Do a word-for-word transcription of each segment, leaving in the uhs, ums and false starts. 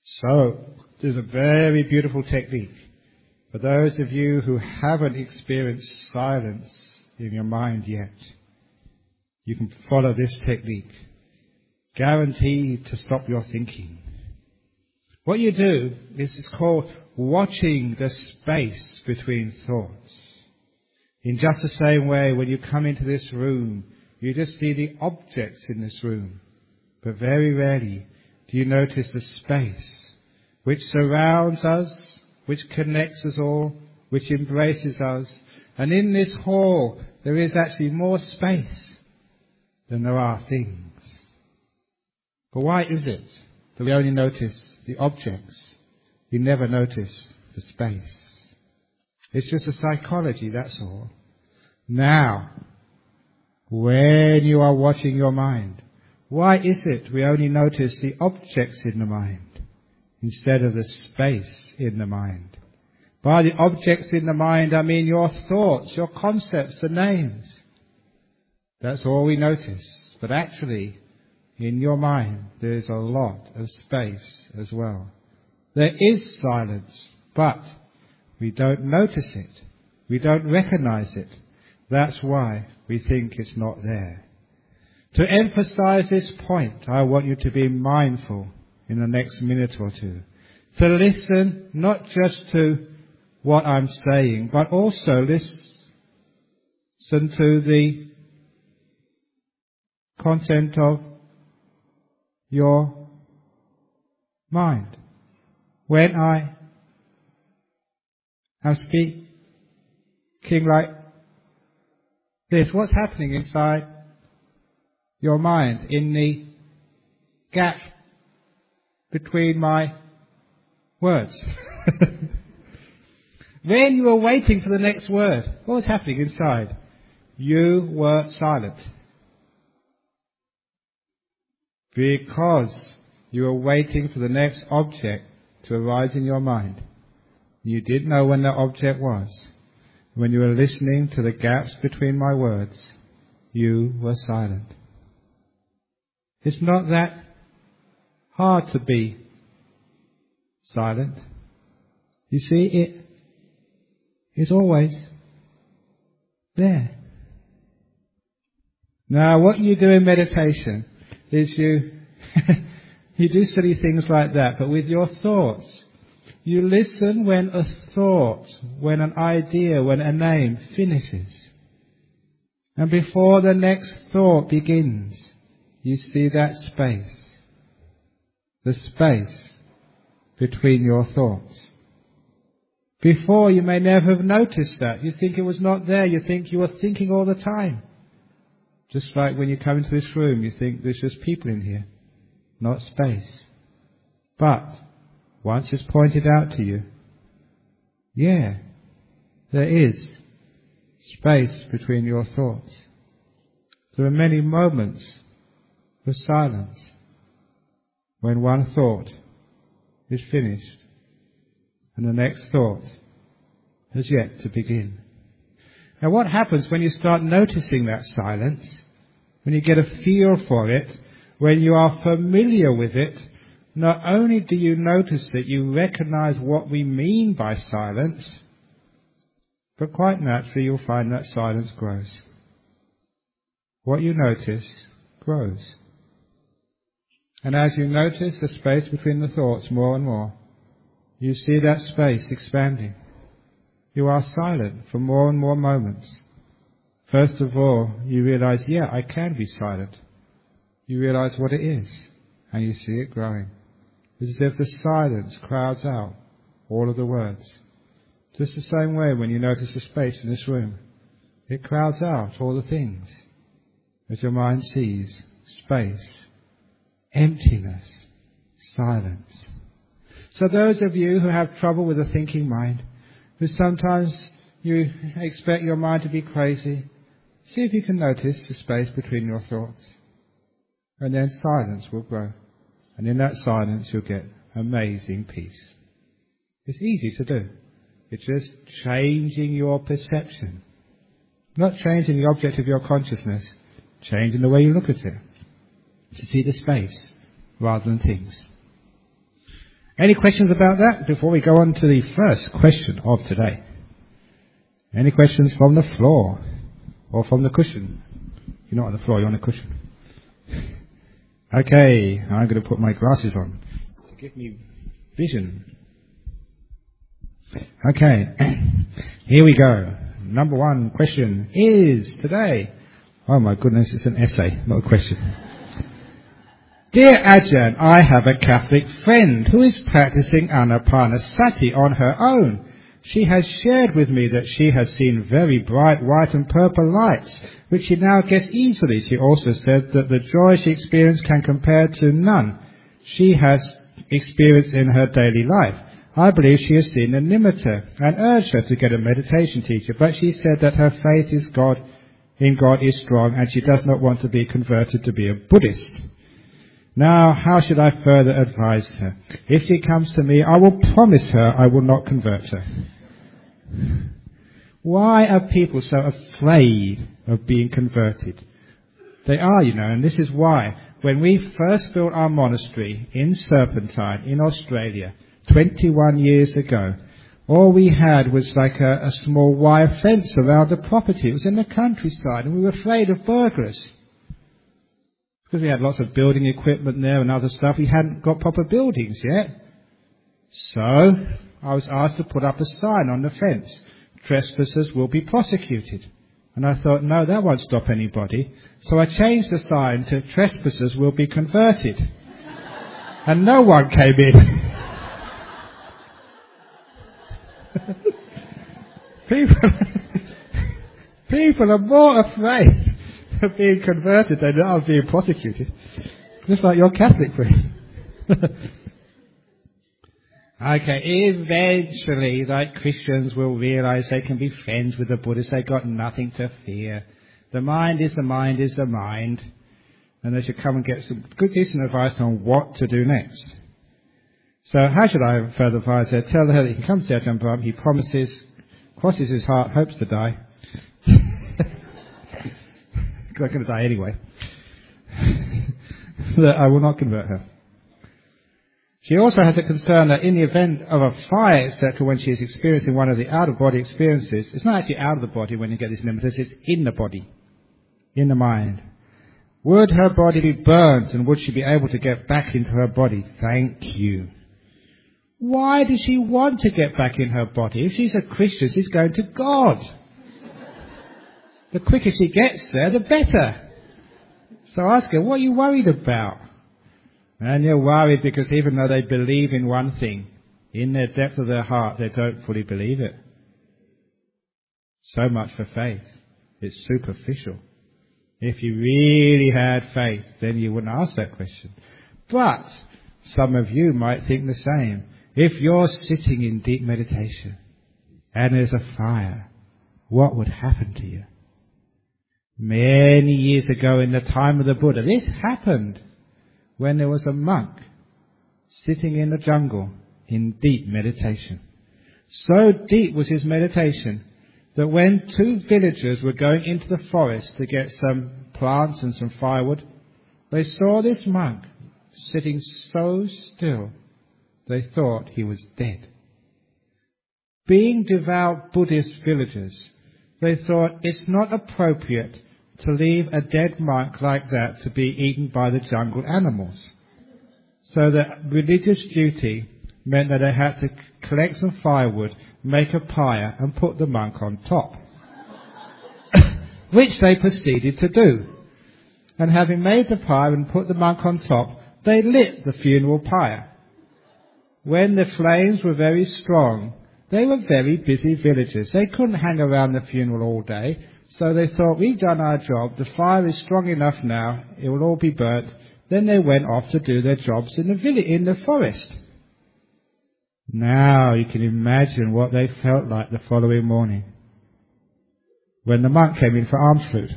So, there's a very beautiful technique. For those of you who haven't experienced silence in your mind yet, you can follow this technique. Guaranteed to stop your thinking. What you do is it's called watching the space between thoughts. In just the same way, when you come into this room, you just see the objects in this room. But very rarely do you notice the space which surrounds us, which connects us all, which embraces us. And in this hall, there is actually more space than there are things. But why is it that we only notice the objects? We never notice the space. It's just a psychology, that's all. Now, when you are watching your mind, why is it we only notice the objects in the mind instead of the space in the mind? By the objects in the mind, I mean your thoughts, your concepts, the names. That's all we notice. But actually, in your mind, there is a lot of space as well. There is silence, but we don't notice it. We don't recognize it. That's why we think it's not there. To emphasize this point, I want you to be mindful in the next minute or two. To listen not just to what I'm saying, but also listen to the content of your mind. When I am speaking like this, what's happening inside your mind in the gap between my words? When you were waiting for the next word, what was happening inside? You were silent. Because you were waiting for the next object to arise in your mind. You didn't know when that object was. When you were listening to the gaps between my words, you were silent. It's not that hard to be silent. You see, it is always there. Now, what you do in meditation is you you do silly things like that, but with your thoughts. You listen when a thought, when an idea, when a name finishes. And before the next thought begins, you see that space. The space between your thoughts. Before, you may never have noticed that. You think it was not there. You think you were thinking all the time. Just like when you come into this room, you think there's just people in here, not space. But once it's pointed out to you, yeah, there is space between your thoughts. There are many moments of silence when one thought is finished and the next thought has yet to begin. Now, what happens when you start noticing that silence, when you get a feel for it, when you are familiar with it? Not only do you notice it, you recognize what we mean by silence, but quite naturally you'll find that silence grows. What you notice grows. And as you notice the space between the thoughts more and more, you see that space expanding. You are silent for more and more moments. First of all, you realize, yeah, I can be silent. You realize what it is, and you see it growing. It's as if the silence crowds out all of the words. Just the same way when you notice the space in this room. It crowds out all the things. As your mind sees space, emptiness, silence. So those of you who have trouble with a thinking mind, who sometimes you expect your mind to be crazy, see if you can notice the space between your thoughts. And then silence will grow. And in that silence you'll get amazing peace. It's easy to do. It's just changing your perception. Not changing the object of your consciousness, changing the way you look at it. To see the space rather than things. Any questions about that before we go on to the first question of today? Any questions from the floor or from the cushion? You're not on the floor, you're on a cushion. Okay, I'm going to put my glasses on to give me vision. Okay, here we go. Number one question is today. Oh my goodness, it's an essay, not a question. Dear Ajahn, I have a Catholic friend who is practicing Anapanasati on her own. She has shared with me that she has seen very bright white and purple lights, which she now gets easily. She also said that the joy she experienced can compare to none she has experienced in her daily life. I believe she has seen a nimitta and urged her to get a meditation teacher, but she said that her faith is God, in God is strong, and she does not want to be converted to be a Buddhist. Now, how should I further advise her? If she comes to me, I will promise her I will not convert her. Why are people so afraid of being converted? They are, you know, and this is why. When we first built our monastery in Serpentine, in Australia, twenty-one years ago, all we had was like a, a small wire fence around the property. It was in the countryside, and we were afraid of burglars. Because we had lots of building equipment there and other stuff, we hadn't got proper buildings yet. So, I was asked to put up a sign on the fence. Trespassers will be prosecuted. And I thought, no, that won't stop anybody. So I changed the sign to trespassers will be converted. And no one came in. people, people are more afraid of being converted than of being prosecuted. Just like your Catholic friend. Okay, eventually, like Christians will realize they can be friends with the Buddhists. They've got nothing to fear. The mind is the mind is the mind. And they should come and get some good, decent advice on what to do next. So how should I further advise her? Tell her that you can come to Ajahn Brahm. He promises, crosses his heart, hopes to die. Because I'm going to die anyway. That I will not convert her. She also has a concern that in the event of a fire, et cetera, when she is experiencing one of the out-of-body experiences, it's not actually out of the body when you get these nimittas, it's in the body, in the mind. Would her body be burnt, and would she be able to get back into her body? Thank you. Why does she want to get back in her body? If she's a Christian, she's going to God. The quicker she gets there, the better. So ask her, what are you worried about? And you're worried because even though they believe in one thing, in their depth of their heart, they don't fully believe it. So much for faith. It's superficial. If you really had faith, then you wouldn't ask that question. But some of you might think the same. If you're sitting in deep meditation and there's a fire, what would happen to you? Many years ago in the time of the Buddha, this happened when there was a monk sitting in the jungle in deep meditation. So deep was his meditation that when two villagers were going into the forest to get some plants and some firewood, they saw this monk sitting so still, they thought he was dead. Being devout Buddhist villagers, they thought it's not appropriate to leave a dead monk like that to be eaten by the jungle animals. So that religious duty meant that they had to collect some firewood, make a pyre, and put the monk on top. Which they proceeded to do. And having made the pyre and put the monk on top, they lit the funeral pyre. When the flames were very strong, they were very busy villagers. They couldn't hang around the funeral all day. So they thought, we've done our job, the fire is strong enough now, it will all be burnt. Then they went off to do their jobs in the village, in the forest. Now you can imagine what they felt like the following morning, when the monk came in for alms food.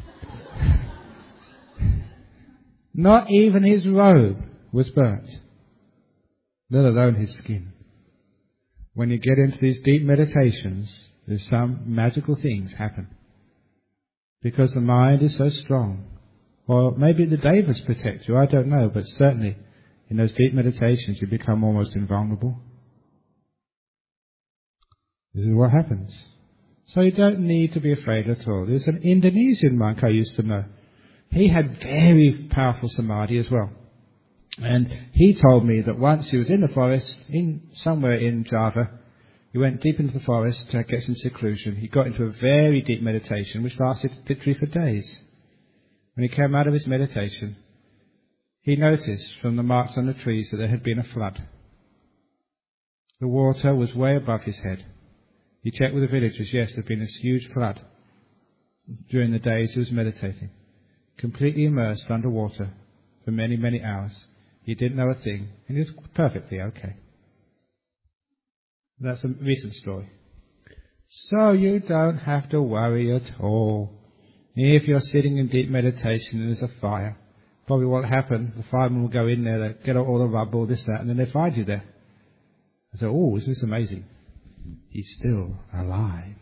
Not even his robe was burnt, let alone his skin. When you get into these deep meditations, there's some magical things happen. Because the mind is so strong. Or maybe the devas protect you, I don't know, but certainly In those deep meditations, you become almost invulnerable. This is what happens. So you don't need to be afraid at all. There's an Indonesian monk I used to know. He had very powerful samadhi as well. And he told me that once he was in the forest, in somewhere in Java, he went deep into the forest to get some seclusion. He got into a very deep meditation, which lasted literally for days. When he came out of his meditation, he noticed from the marks on the trees that there had been a flood. The water was way above his head. He checked with the villagers. Yes, there had been this huge flood during the days he was meditating. Completely immersed underwater for many, many hours. He didn't know a thing, and he was perfectly okay. That's a recent story. So you don't have to worry at all. If you're sitting in deep meditation and there's a fire, probably what will happen, the firemen will go in there, they'll get all the rubble, this, that, and then they find you there. I say, oh, isn't this amazing? He's still alive.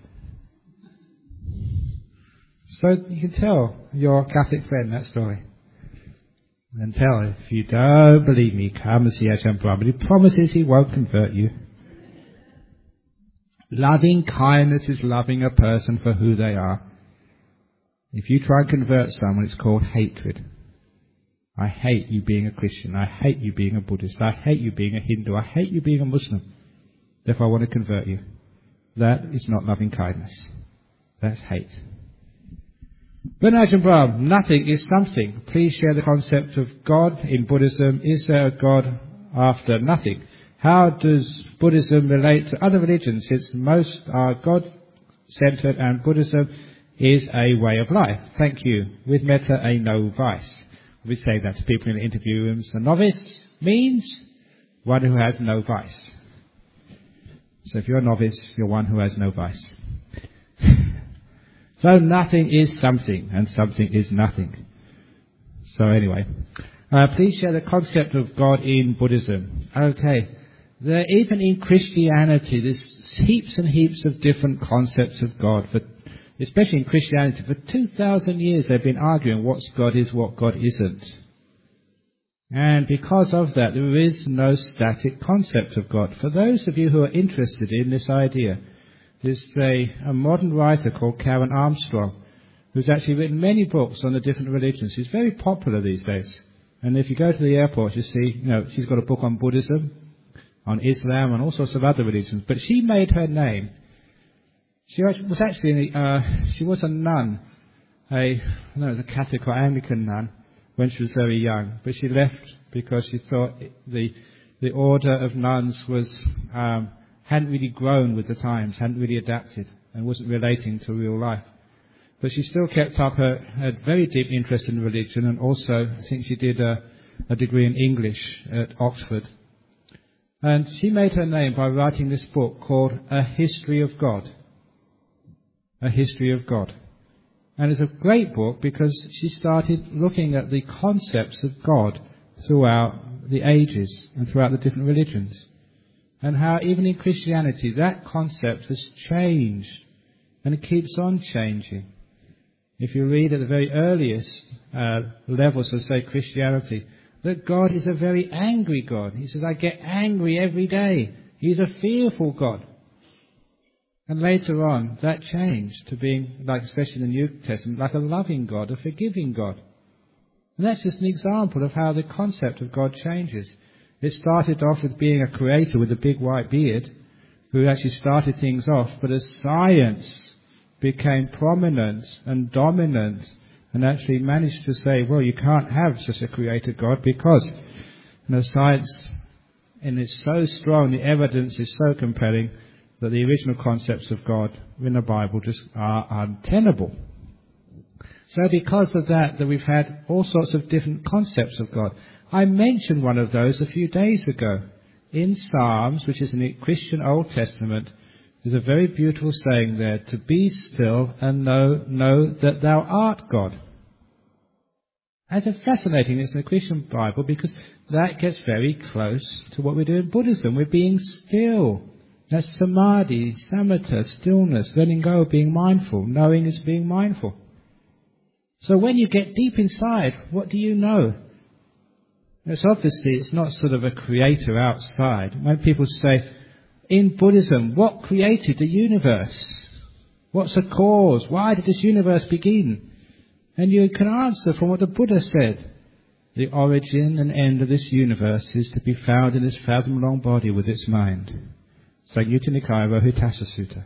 So you can tell your Catholic friend that story. And tell him, if you don't believe me, come and see Ajahn Brahm. He promises he won't convert you. Loving kindness is loving a person for who they are. If you try and convert someone, it's called hatred. I hate you being a Christian. I hate you being a Buddhist. I hate you being a Hindu. I hate you being a Muslim. Therefore, I want to convert you. That is not loving kindness. That's hate. But Ajahn Brahm, nothing is something. Please share the concept of God in Buddhism. Is there a God after nothing? How does Buddhism relate to other religions, since most are God-centered and Buddhism is a way of life? Thank you. With metta, a no vice. We say that to people in the interview rooms. A novice means one who has no vice. So if you're a novice, you're one who has no vice. So nothing is something, and something is nothing. So anyway, uh, please share the concept of God in Buddhism. Okay, there, even in Christianity, there's heaps and heaps of different concepts of God. For, especially in Christianity, for two thousand years they've been arguing what's God is, what God isn't. And because of that, there is no static concept of God. For those of you who are interested in this idea, there's a, a modern writer called Karen Armstrong, who's actually written many books on the different religions. She's very popular these days. And if you go to the airport, you see, you know, she's got a book on Buddhism, on Islam, and all sorts of other religions. But she made her name. She was actually, uh, she was a nun, a, I don't know, it was a Catholic or Anglican nun, when she was very young. But she left because she thought the the order of nuns was um, hadn't really grown with the times, hadn't really adapted, and wasn't relating to real life. But she still kept up her, her very deep interest in religion, and also I think she did a, a degree in English at Oxford. And she made her name by writing this book called A History of God. A History of God. And it's a great book because she started looking at the concepts of God throughout the ages and throughout the different religions. And how even in Christianity that concept has changed and it keeps on changing. If you read at the very earliest uh, levels of, say, Christianity, that God is a very angry God. He says, I get angry every day. He's a fearful God. And later on, that changed to being, like especially in the New Testament, like a loving God, a forgiving God. And that's just an example of how the concept of God changes. It started off with being a creator with a big white beard, who actually started things off, but as science became prominent and dominant, and actually managed to say, well, you can't have such a creator God because, you know, science, and it's so strong, the evidence is so compelling, that the original concepts of God in the Bible just are untenable. So because of that, that we've had all sorts of different concepts of God. I mentioned one of those a few days ago. In Psalms, which is in the Christian Old Testament, there's a very beautiful saying there, to be still and know, know that thou art God. That's a fascinating, it's in the Christian Bible, because that gets very close to what we do in Buddhism. We're being still. That's samadhi, samatha, stillness, letting go, being mindful. Knowing is being mindful. So when you get deep inside, what do you know? It's obviously, it's not sort of a creator outside. When people say, in Buddhism, what created the universe? What's the cause? Why did this universe begin? And you can answer from what the Buddha said. The origin and end of this universe is to be found in this fathom-long body with its mind. Samyutta Nikaya Rohitassa Sutta.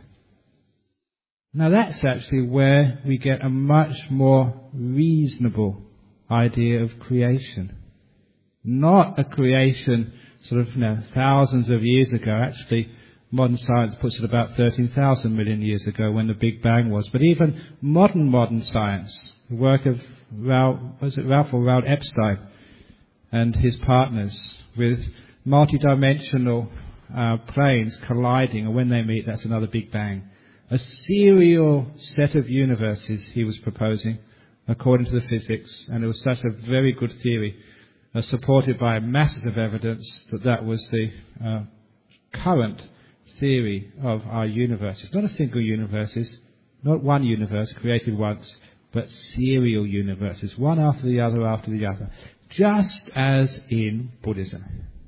Now that's actually where we get a much more reasonable idea of creation. Not a creation sort of, you know, thousands of years ago. Actually, modern science puts it about thirteen thousand million years ago when the Big Bang was. But even modern, modern science, the work of Ralph, was it Ralph or Ralph Epstein and his partners with multidimensional uh, planes colliding, and when they meet, that's another Big Bang. A serial set of universes he was proposing, according to the physics, and it was such a very good theory, uh, supported by masses of evidence that that was the uh, current theory of our universe. It's not a single universe, it's not one universe created once, but serial universes, one after the other after the other, just as in Buddhism.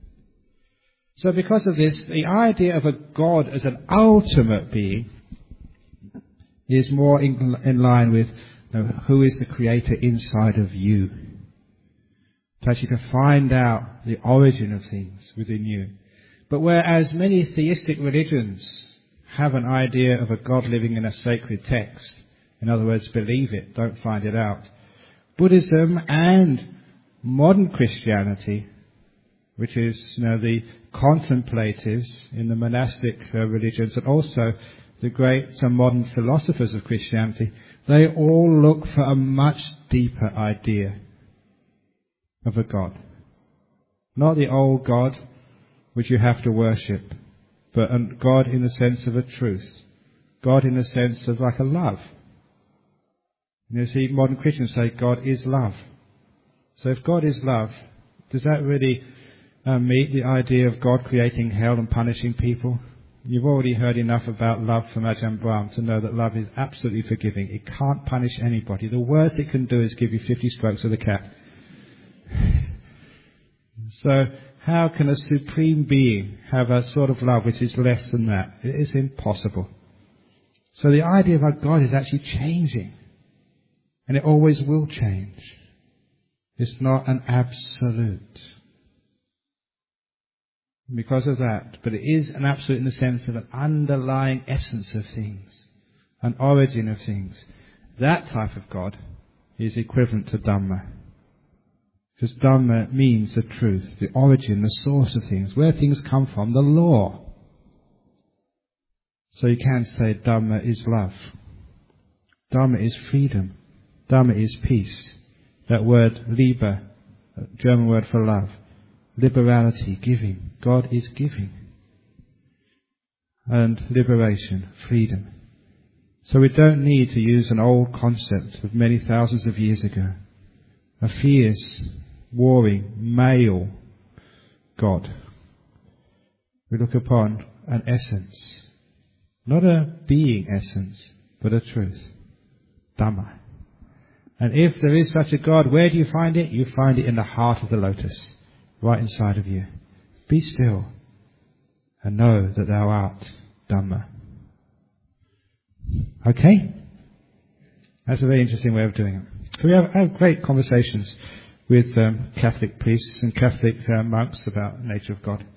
So because of this, the idea of a God as an ultimate being is more in, in line with, you know, who is the creator inside of you. To actually to find out the origin of things within you. But whereas many theistic religions have an idea of a God living in a sacred text, in other words, believe it, don't find it out, Buddhism and modern Christianity, which is, you know, the contemplatives in the monastic uh, religions, and also the great uh, modern philosophers of Christianity, they all look for a much deeper idea of a God. Not the old God which you have to worship, but a God in the sense of a truth. God in the sense of like a love. You see, modern Christians say God is love. So if God is love, does that really uh, meet the idea of God creating hell and punishing people? You've already heard enough about love from Ajahn Brahm to know that love is absolutely forgiving. It can't punish anybody. The worst it can do is give you fifty strokes of the cat. So how can a supreme being have a sort of love which is less than that? It is impossible. So the idea of our God is actually changing. And it always will change. It's not an absolute. Because of that, but it is an absolute in the sense of an underlying essence of things, an origin of things. That type of God is equivalent to Dhamma. Because Dhamma means the truth, the origin, the source of things, where things come from, the law. So you can say Dhamma is love. Dhamma is freedom. Dhamma is peace. That word, Liebe, German word for love. Liberality, giving. God is giving. And liberation, freedom. So we don't need to use an old concept of many thousands of years ago. A fierce, warring, male God. We look upon an essence. Not a being essence, but a truth. Dhamma. And if there is such a God, where do you find it? You find it in the heart of the lotus. Right inside of you. Be still and know that thou art Dhamma. Okay? That's a very interesting way of doing it. So we have, have great conversations with um, Catholic priests and Catholic uh, monks about the nature of God.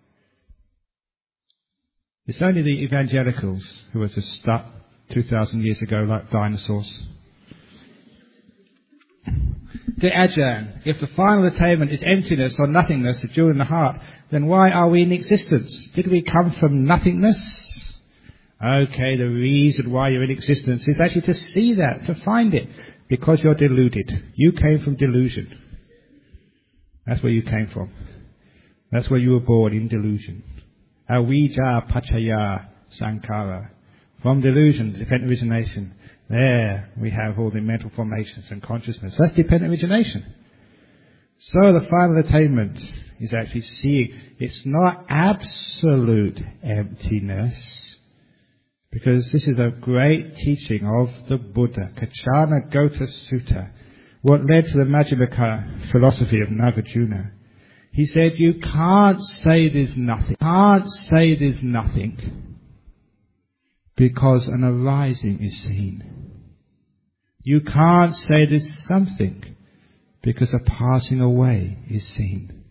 It's only the evangelicals who are just stuck two thousand years ago like dinosaurs. Dear Ajahn, if the final attainment is emptiness or nothingness, the jewel in the heart, then why are we in existence? Did we come from nothingness? Okay, the reason why you're in existence is actually to see that, to find it, because you're deluded. You came from delusion. That's where you came from. That's where you were born, in delusion. Avijja Pachaya Sankara. From delusion, dependent origination. There we have all the mental formations and consciousness. That's dependent origination. So the final attainment is actually seeing. It's not absolute emptiness. Because this is a great teaching of the Buddha. Kachana Gota Sutta. What led to the Majjhimaka philosophy of Nagarjuna. He said, you can't say there's nothing. Can't say there's nothing because an arising is seen. You can't say there's something because a passing away is seen.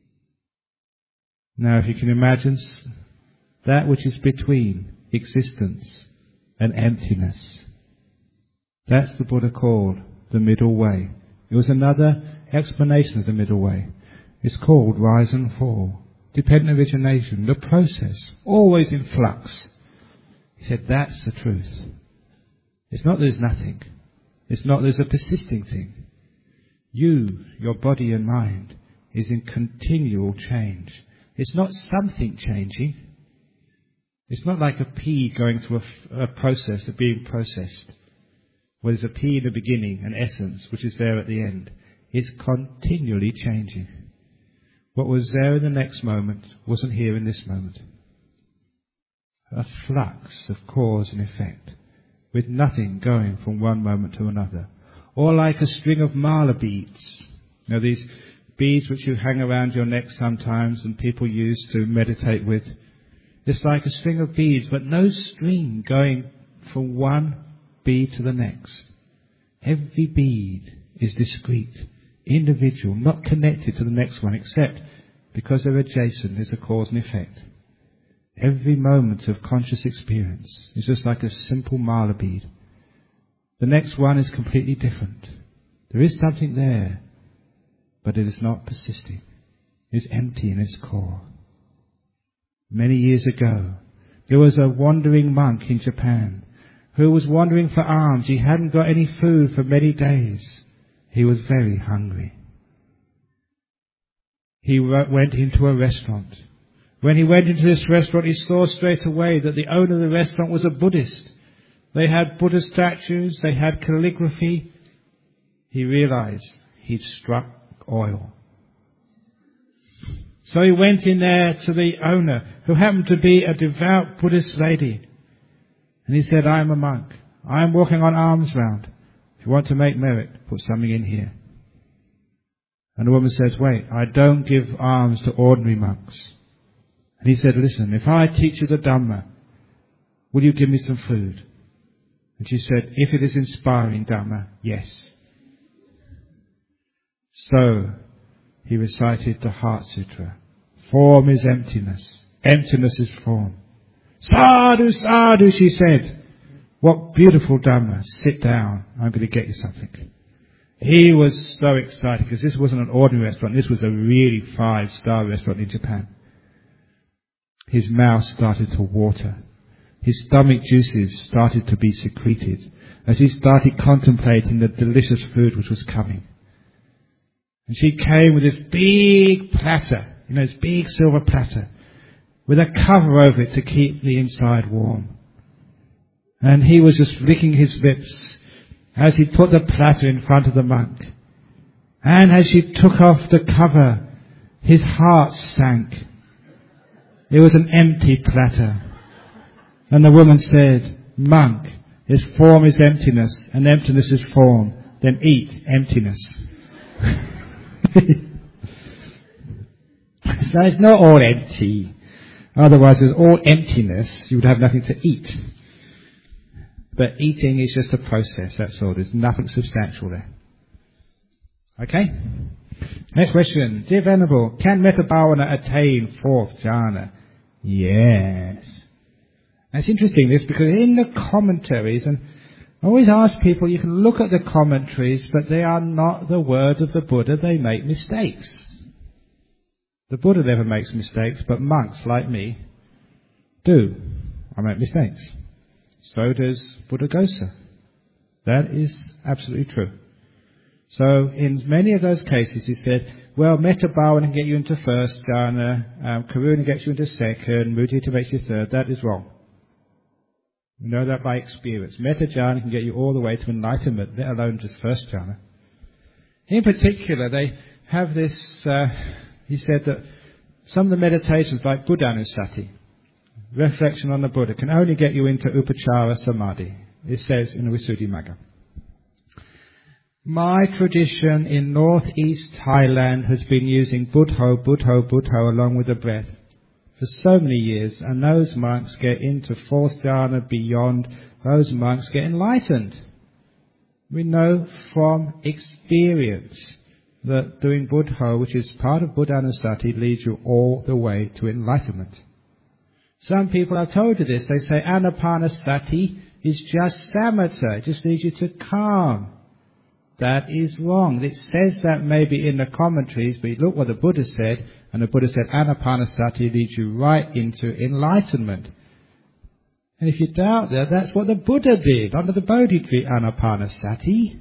Now, if you can imagine that which is between existence and emptiness, that's the Buddha called the middle way. It was another explanation of the middle way. It's called rise and fall, dependent origination, the process, always in flux. He said that's the truth. It's not there's nothing. It's not there's a persisting thing. You, your body and mind, is in continual change. It's not something changing. It's not like a pea going through a, a process of being processed, where there's a pea in the beginning, an essence, which is there at the end. It's continually changing. What was there in the next moment wasn't here in this moment. A flux of cause and effect, with nothing going from one moment to another. Or like a string of mala beads. You know, these beads which you hang around your neck sometimes and people use to meditate with. It's like a string of beads, but no string going from one bead to the next. Every bead is discrete, individual, not connected to the next one, except because they're adjacent, there's a cause and effect. Every moment of conscious experience is just like a simple mala bead. The next one is completely different. There is something there, but it is not persisting. It is empty in its core. Many years ago, there was a wandering monk in Japan who was wandering for alms. He hadn't got any food for many days. He was very hungry. He went into a restaurant. When he went into this restaurant, he saw straight away that the owner of the restaurant was a Buddhist. They had Buddha statues, they had calligraphy. He realized he'd struck oil. So he went in there to the owner, who happened to be a devout Buddhist lady. And he said, I'm a monk. I'm walking on alms round. If you want to make merit, put something in here. And the woman says, wait, I don't give alms to ordinary monks. And he said, listen, if I teach you the Dhamma, will you give me some food? And she said, if it is inspiring Dhamma, yes. So he recited the Heart Sutra. Form is emptiness. Emptiness is form. Sadhu, sadhu, she said. What beautiful Dhamma. Sit down. I'm going to get you something. He was so excited because this wasn't an ordinary restaurant. This was a really five-star restaurant in Japan. His mouth started to water. His stomach juices started to be secreted as he started contemplating the delicious food which was coming. And she came with this big platter, you know, this big silver platter, with a cover over it to keep the inside warm. And he was just licking his lips as he put the platter in front of the monk. And as she took off the cover, his heart sank. It was an empty platter. And the woman said, monk, if form is emptiness and emptiness is form, then eat emptiness. So it's not all empty. Otherwise, if it's all emptiness, you would have nothing to eat. But eating is just a process, that's all. There's nothing substantial there. Okay? Next question. Dear Venerable, can Metta Bhavana attain fourth jhana? Yes. It's interesting this because in the commentaries, and I always ask people, you can look at the commentaries, but they are not the word of the Buddha. They make mistakes. The Buddha never makes mistakes, but monks like me do. I make mistakes. So does Buddhaghosa. That is absolutely true. So in many of those cases he said, well, Metta Bhavana can get you into first jhana, um, Karuna gets you into second, Mudita makes you third. That is wrong. You know that by experience. Metta jhana can get you all the way to enlightenment, let alone just first jhana. In particular, they have this, uh, he said that some of the meditations like Buddhanusati, reflection on the Buddha, can only get you into Upachara Samadhi. It says in the Visuddhimagga. My tradition in northeast Thailand has been using Buddho, Buddho, Buddho along with the breath for so many years, and those monks get into fourth jhana, beyond. Those monks get enlightened. We know from experience that doing Buddho, which is part of Buddhanussati, leads you all the way to enlightenment. Some people have told you this. They say Anapanasati is just samatha. It just leads you to calm. That is wrong. It says that maybe in the commentaries, but look what the Buddha said, and the Buddha said Anapanasati leads you right into enlightenment. And if you doubt that, that's what the Buddha did under the Bodhi tree, Anapanasati.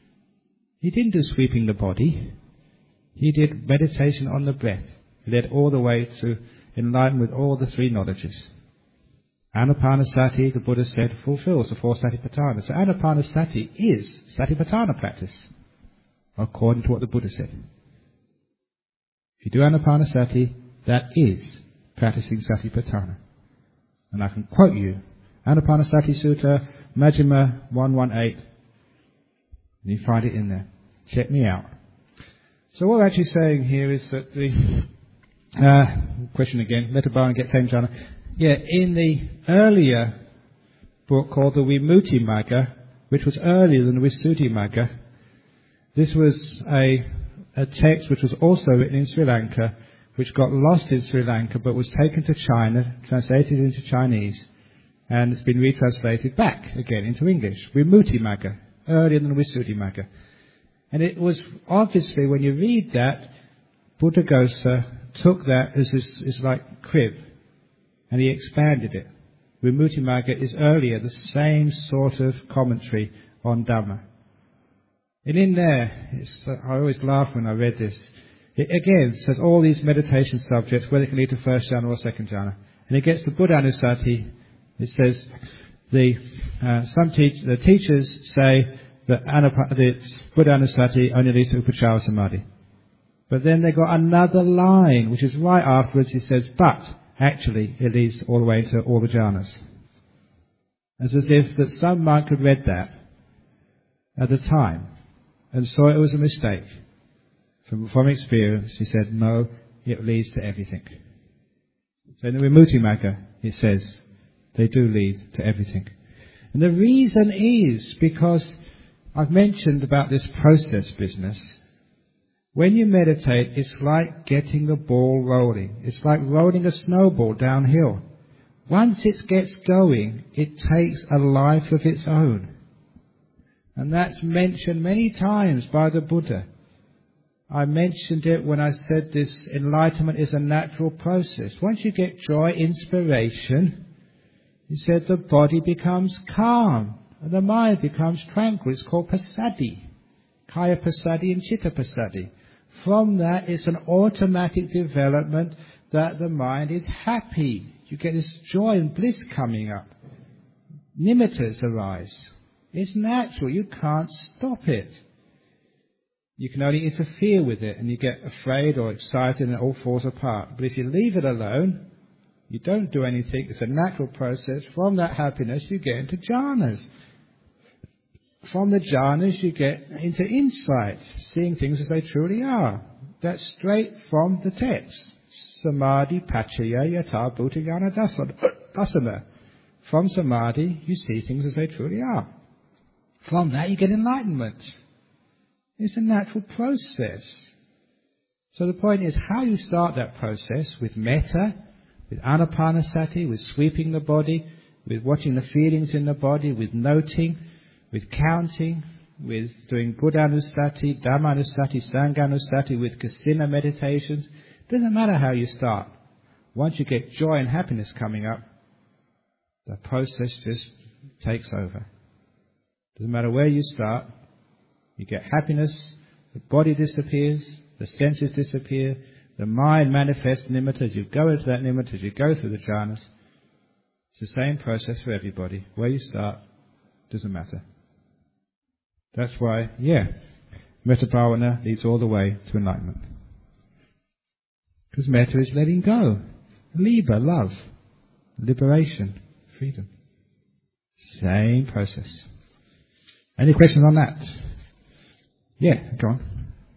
He didn't do sweeping the body. He did meditation on the breath. He led all the way to enlightenment with all the three knowledges. Anapanasati, the Buddha said, fulfills the four satipatthana. So Anapanasati is satipatthana practice, according to what the Buddha said. If you do Anapanasati, that is practicing satipatthana. And I can quote you, Anapanasati Sutta, Majjhima one eighteen, and you find it in there. Check me out. So what we're actually saying here is that the, uh, question again, Metabhavana get same jhana. Yeah, in the earlier book called the Vimuttimagga, which was earlier than the Visuddhimagga, this was a, a text which was also written in Sri Lanka, which got lost in Sri Lanka but was taken to China, translated into Chinese, and it's been retranslated back again into English. Vimuttimagga, earlier than the Visuddhimagga. And it was obviously, when you read that, Buddhaghosa took that as his, his like crib, and he expanded it. Vimuttimagga is earlier, the same sort of commentary on Dhamma. And in there, it's, I always laugh when I read this. It again says all these meditation subjects, whether it can lead to first jhana or second jhana. And it gets to Buddhanussati. It says the uh, some teach, the teachers say that Anapa, the Buddhanussati only leads to Upacara Samadhi. But then they got another line, which is right afterwards. He says, but actually it leads all the way to all the jhanas. It's as if that some monk had read that at the time and saw it was a mistake. From, from experience, he said, no, it leads to everything. So in the Vimuttimagga, it says, they do lead to everything. And the reason is because I've mentioned about this process business. When you meditate, it's like getting the ball rolling. It's like rolling a snowball downhill. Once it gets going, it takes a life of its own. And that's mentioned many times by the Buddha. I mentioned it when I said this enlightenment is a natural process. Once you get joy, inspiration, he said the body becomes calm and the mind becomes tranquil. It's called passaddhi, kaya passaddhi and chitta passaddhi. From that, it's an automatic development that the mind is happy. You get this joy and bliss coming up. Nimittas arise. It's natural. You can't stop it. You can only interfere with it, and you get afraid or excited and it all falls apart. But if you leave it alone, you don't do anything, it's a natural process. From that happiness, you get into jhanas. From the jhanas, you get into insight, seeing things as they truly are. That's straight from the text. Samadhi pachaya yatha bhutayana dasana. From samadhi, you see things as they truly are. From that, you get enlightenment. It's a natural process. So the point is how you start that process with metta, with anapanasati, with sweeping the body, with watching the feelings in the body, with noting, with counting, with doing Buddhanussati, Dhammanussati, Sanghanussati, with kasina meditations. Doesn't matter how you start. Once you get joy and happiness coming up, the process just takes over. Doesn't matter where you start. You get happiness, the body disappears, the senses disappear, the mind manifests nimitta as you go into that nimitta, as you go through the jhanas. It's the same process for everybody. Where you start doesn't matter. That's why, yeah, metta bhavana leads all the way to enlightenment. Because metta is letting go. Liba, love, liberation, freedom. Same process. Any questions on that? Yeah, go on.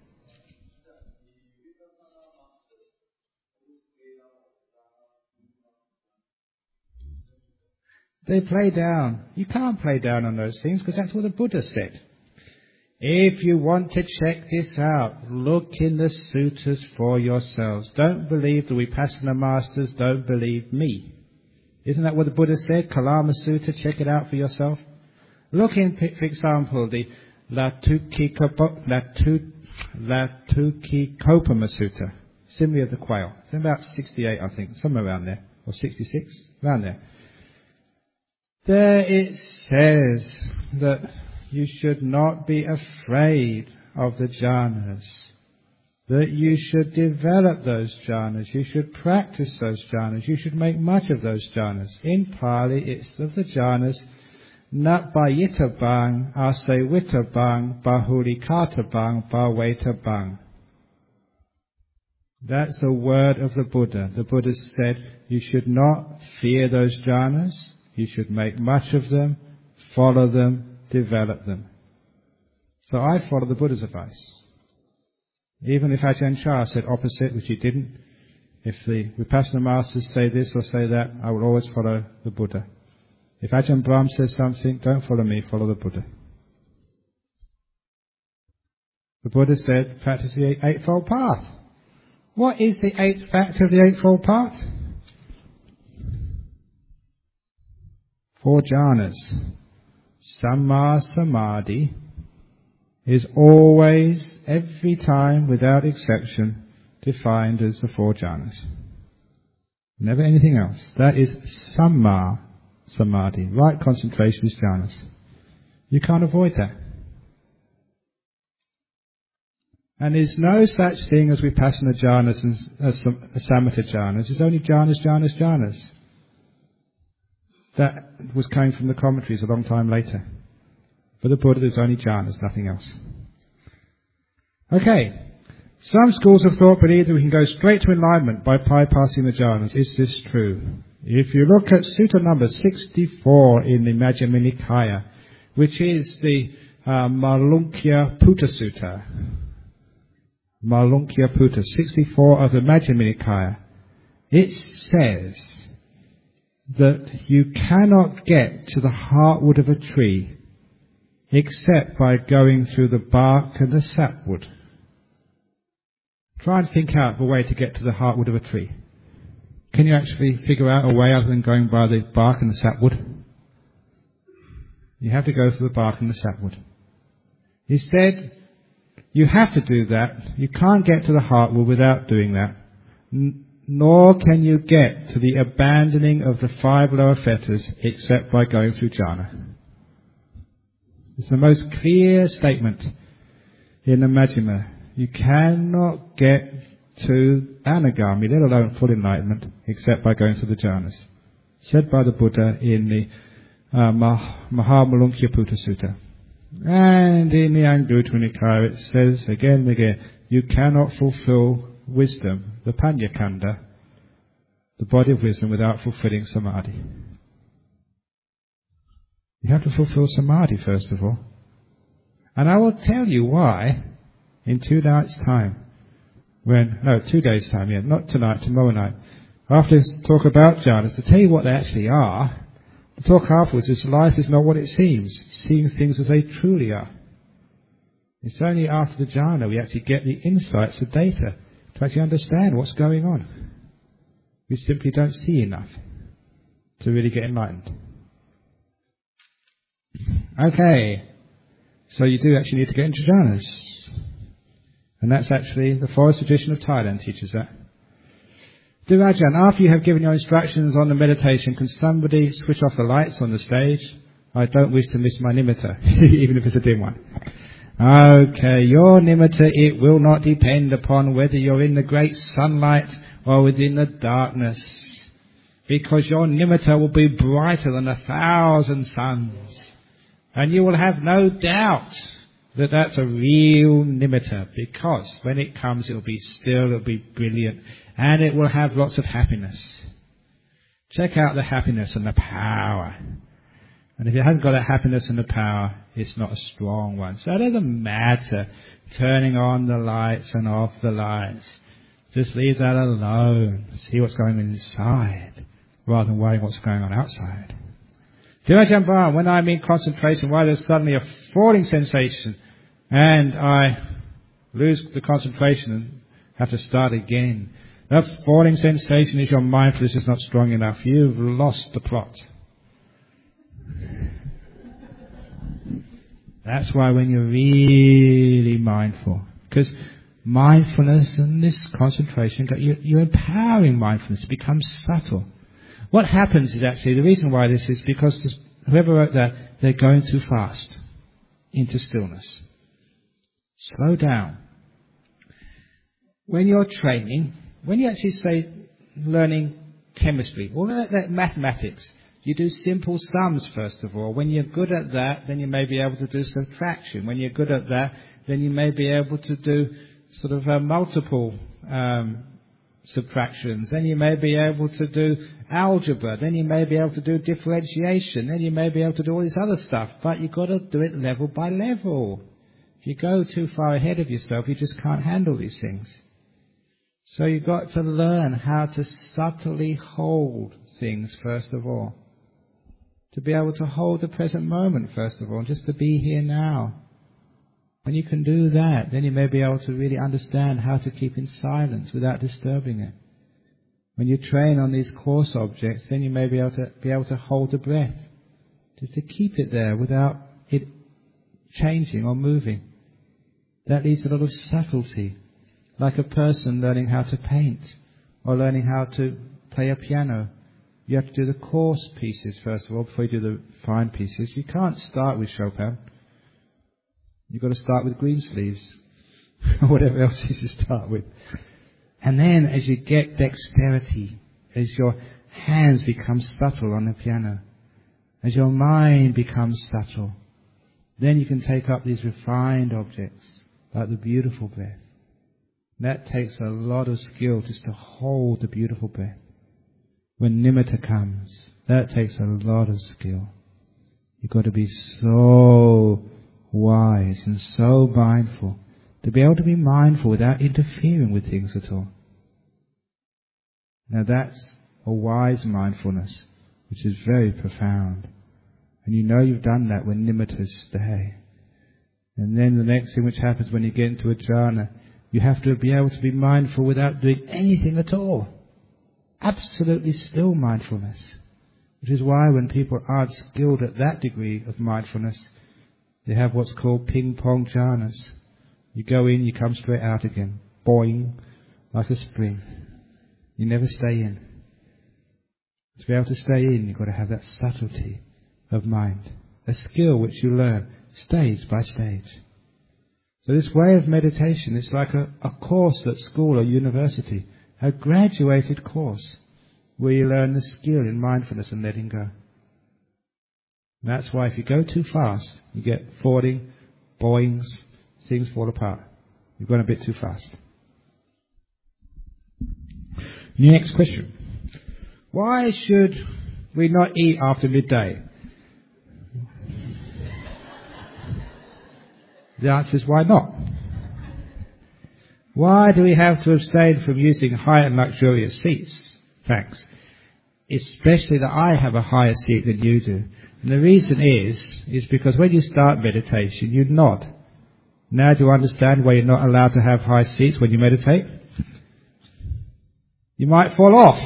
They play down. You can't play down on those things because that's what the Buddha said. If you want to check this out, look in the sutras for yourselves. Don't believe the Vipassana masters, don't believe me. Isn't that what the Buddha said? Kalama Sutta, check it out for yourself. Look in, for example, the Latukikopama Sutta, Simile of the Quail. It's about sixty-eight, I think, somewhere around there, or sixty-six, around there. There it says that you should not be afraid of the jhanas, that you should develop those jhanas, you should practice those jhanas, you should make much of those jhanas. In Pali, it's of the jhanas, Natbayitabang, Asewitabang, Bahulikatabang, Bawetabang. That's the word of the Buddha. The Buddha said you should not fear those jhanas, you should make much of them, follow them, develop them. So I follow the Buddha's advice. Even if Ajahn Chah said opposite, which he didn't, if the Vipassana masters say this or say that, I will always follow the Buddha. If Ajahn Brahm says something, don't follow me, follow the Buddha. The Buddha said, practice the Eightfold Path. What is the eighth factor of the Eightfold Path? Four jhanas. Samma Samadhi is always, every time, without exception, defined as the four jhanas. Never anything else. That is Samma Samadhi. Right concentration is jhanas. You can't avoid that. And there's no such thing as Vipassana jhanas and as Samatha jhanas. There's only jhanas, jhanas, jhanas. That was coming from the commentaries a long time later. For the Buddha, there's only jhanas, nothing else. Okay. Some schools of thought believe that we can go straight to enlightenment by bypassing the jhanas. Is this true? If you look at Sutta number sixty-four in the Majjhima Nikaya, which is the uh, Malunkyya Putta Sutta, Malunkyya Putta, sixty-four of the Majjhima Nikaya, it says that you cannot get to the heartwood of a tree except by going through the bark and the sapwood. Try and think out of a way to get to the heartwood of a tree. Can you actually figure out a way other than going by the bark and the sapwood? You have to go through the bark and the sapwood. He said, you have to do that. You can't get to the heartwood without doing that. N- nor can you get to the abandoning of the five lower fetters except by going through jhana. It's the most clear statement in the Majjhima. You cannot get to anagami, let alone full enlightenment, except by going through the jhanas. Said by the Buddha in the uh, Mahamalunkyya Putta Sutta. And in the Anguttara Nikaya it says again and again, you cannot fulfill wisdom, the Panyakanda, the body of wisdom, without fulfilling samadhi. You have to fulfill samadhi first of all. And I will tell you why in two nights' time. When, no, two days' time, yeah, not tonight, tomorrow night. After this talk about jhanas, to tell you what they actually are, the talk afterwards is life is not what it seems, seeing things as they truly are. It's only after the jhana we actually get the insights, the data, to actually understand what's going on. We simply don't see enough to really get enlightened. Okay, so you do actually need to get into jhanas. And that's actually, the forest tradition of Thailand teaches that. Do Ajahn, after you have given your instructions on the meditation, can somebody switch off the lights on the stage? I don't wish to miss my nimitta, even if it's a dim one. Okay, your nimitta, it will not depend upon whether you're in the great sunlight or within the darkness, because your nimitta will be brighter than a thousand suns, and you will have no doubt that that's a real nimitta, because when it comes, it'll be still, it'll be brilliant, and it will have lots of happiness. Check out the happiness and the power And if it hasn't got that happiness and the power, it's not a strong one. So it doesn't matter turning on the lights and off the lights. Just leave that alone. See what's going on inside, rather than worrying what's going on outside. Dhirajambara, when I'm in concentration, why there's suddenly a falling sensation, and I lose the concentration and have to start again. That falling sensation is your mindfulness is not strong enough. You've lost the plot. That's why when you're really mindful, because mindfulness and this concentration, you're empowering mindfulness to become subtle. What happens is actually, the reason why this is because this, whoever wrote that, they're going too fast into stillness. Slow down. When you're training, when you actually say learning chemistry, or that, that mathematics, you do simple sums first of all. When you're good at that, then you may be able to do subtraction. When you're good at that, then you may be able to do sort of uh, multiple um, subtractions. Then you may be able to do algebra. Then you may be able to do differentiation. Then you may be able to do all this other stuff. But you've got to do it level by level. If you go too far ahead of yourself, you just can't handle these things. So you've got to learn how to subtly hold things first of all. To be able to hold the present moment first of all, just to be here now. When you can do that, then you may be able to really understand how to keep in silence without disturbing it. When you train on these coarse objects, then you may be able to be able to hold the breath, just to keep it there without it changing or moving. That needs a lot of subtlety, like a person learning how to paint or learning how to play a piano. You have to do the coarse pieces first of all before you do the fine pieces. You can't start with Chopin. You've got to start with Greensleeves or whatever else you start with. And then as you get dexterity, as your hands become subtle on the piano, as your mind becomes subtle, then you can take up these refined objects like the beautiful breath. That takes a lot of skill just to hold the beautiful breath. When nimitta comes, that takes a lot of skill. You've got to be so wise and so mindful to be able to be mindful without interfering with things at all. Now that's a wise mindfulness, which is very profound. And you know you've done that when nimittas stay. And then the next thing which happens when you get into a jhana, you have to be able to be mindful without doing anything at all. Absolutely still mindfulness. Which is why when people aren't skilled at that degree of mindfulness, they have what's called ping-pong jhanas. You go in, you come straight out again. Boing, like a spring. You never stay in. To be able to stay in, you've got to have that subtlety of mind. A skill which you learn stage by stage. So this way of meditation is like a, a course at school or university. A graduated course where you learn the skill in mindfulness and letting go. And that's why if you go too fast, you get falling, boings, things fall apart. You've gone a bit too fast. Next question. Why should we not eat after midday? The answer is why not? Why do we have to abstain from using high and luxurious seats? Thanks. Especially that I have a higher seat than you do. And the reason is, is because when you start meditation, you nod. Now do you understand why you're not allowed to have high seats when you meditate? You might fall off.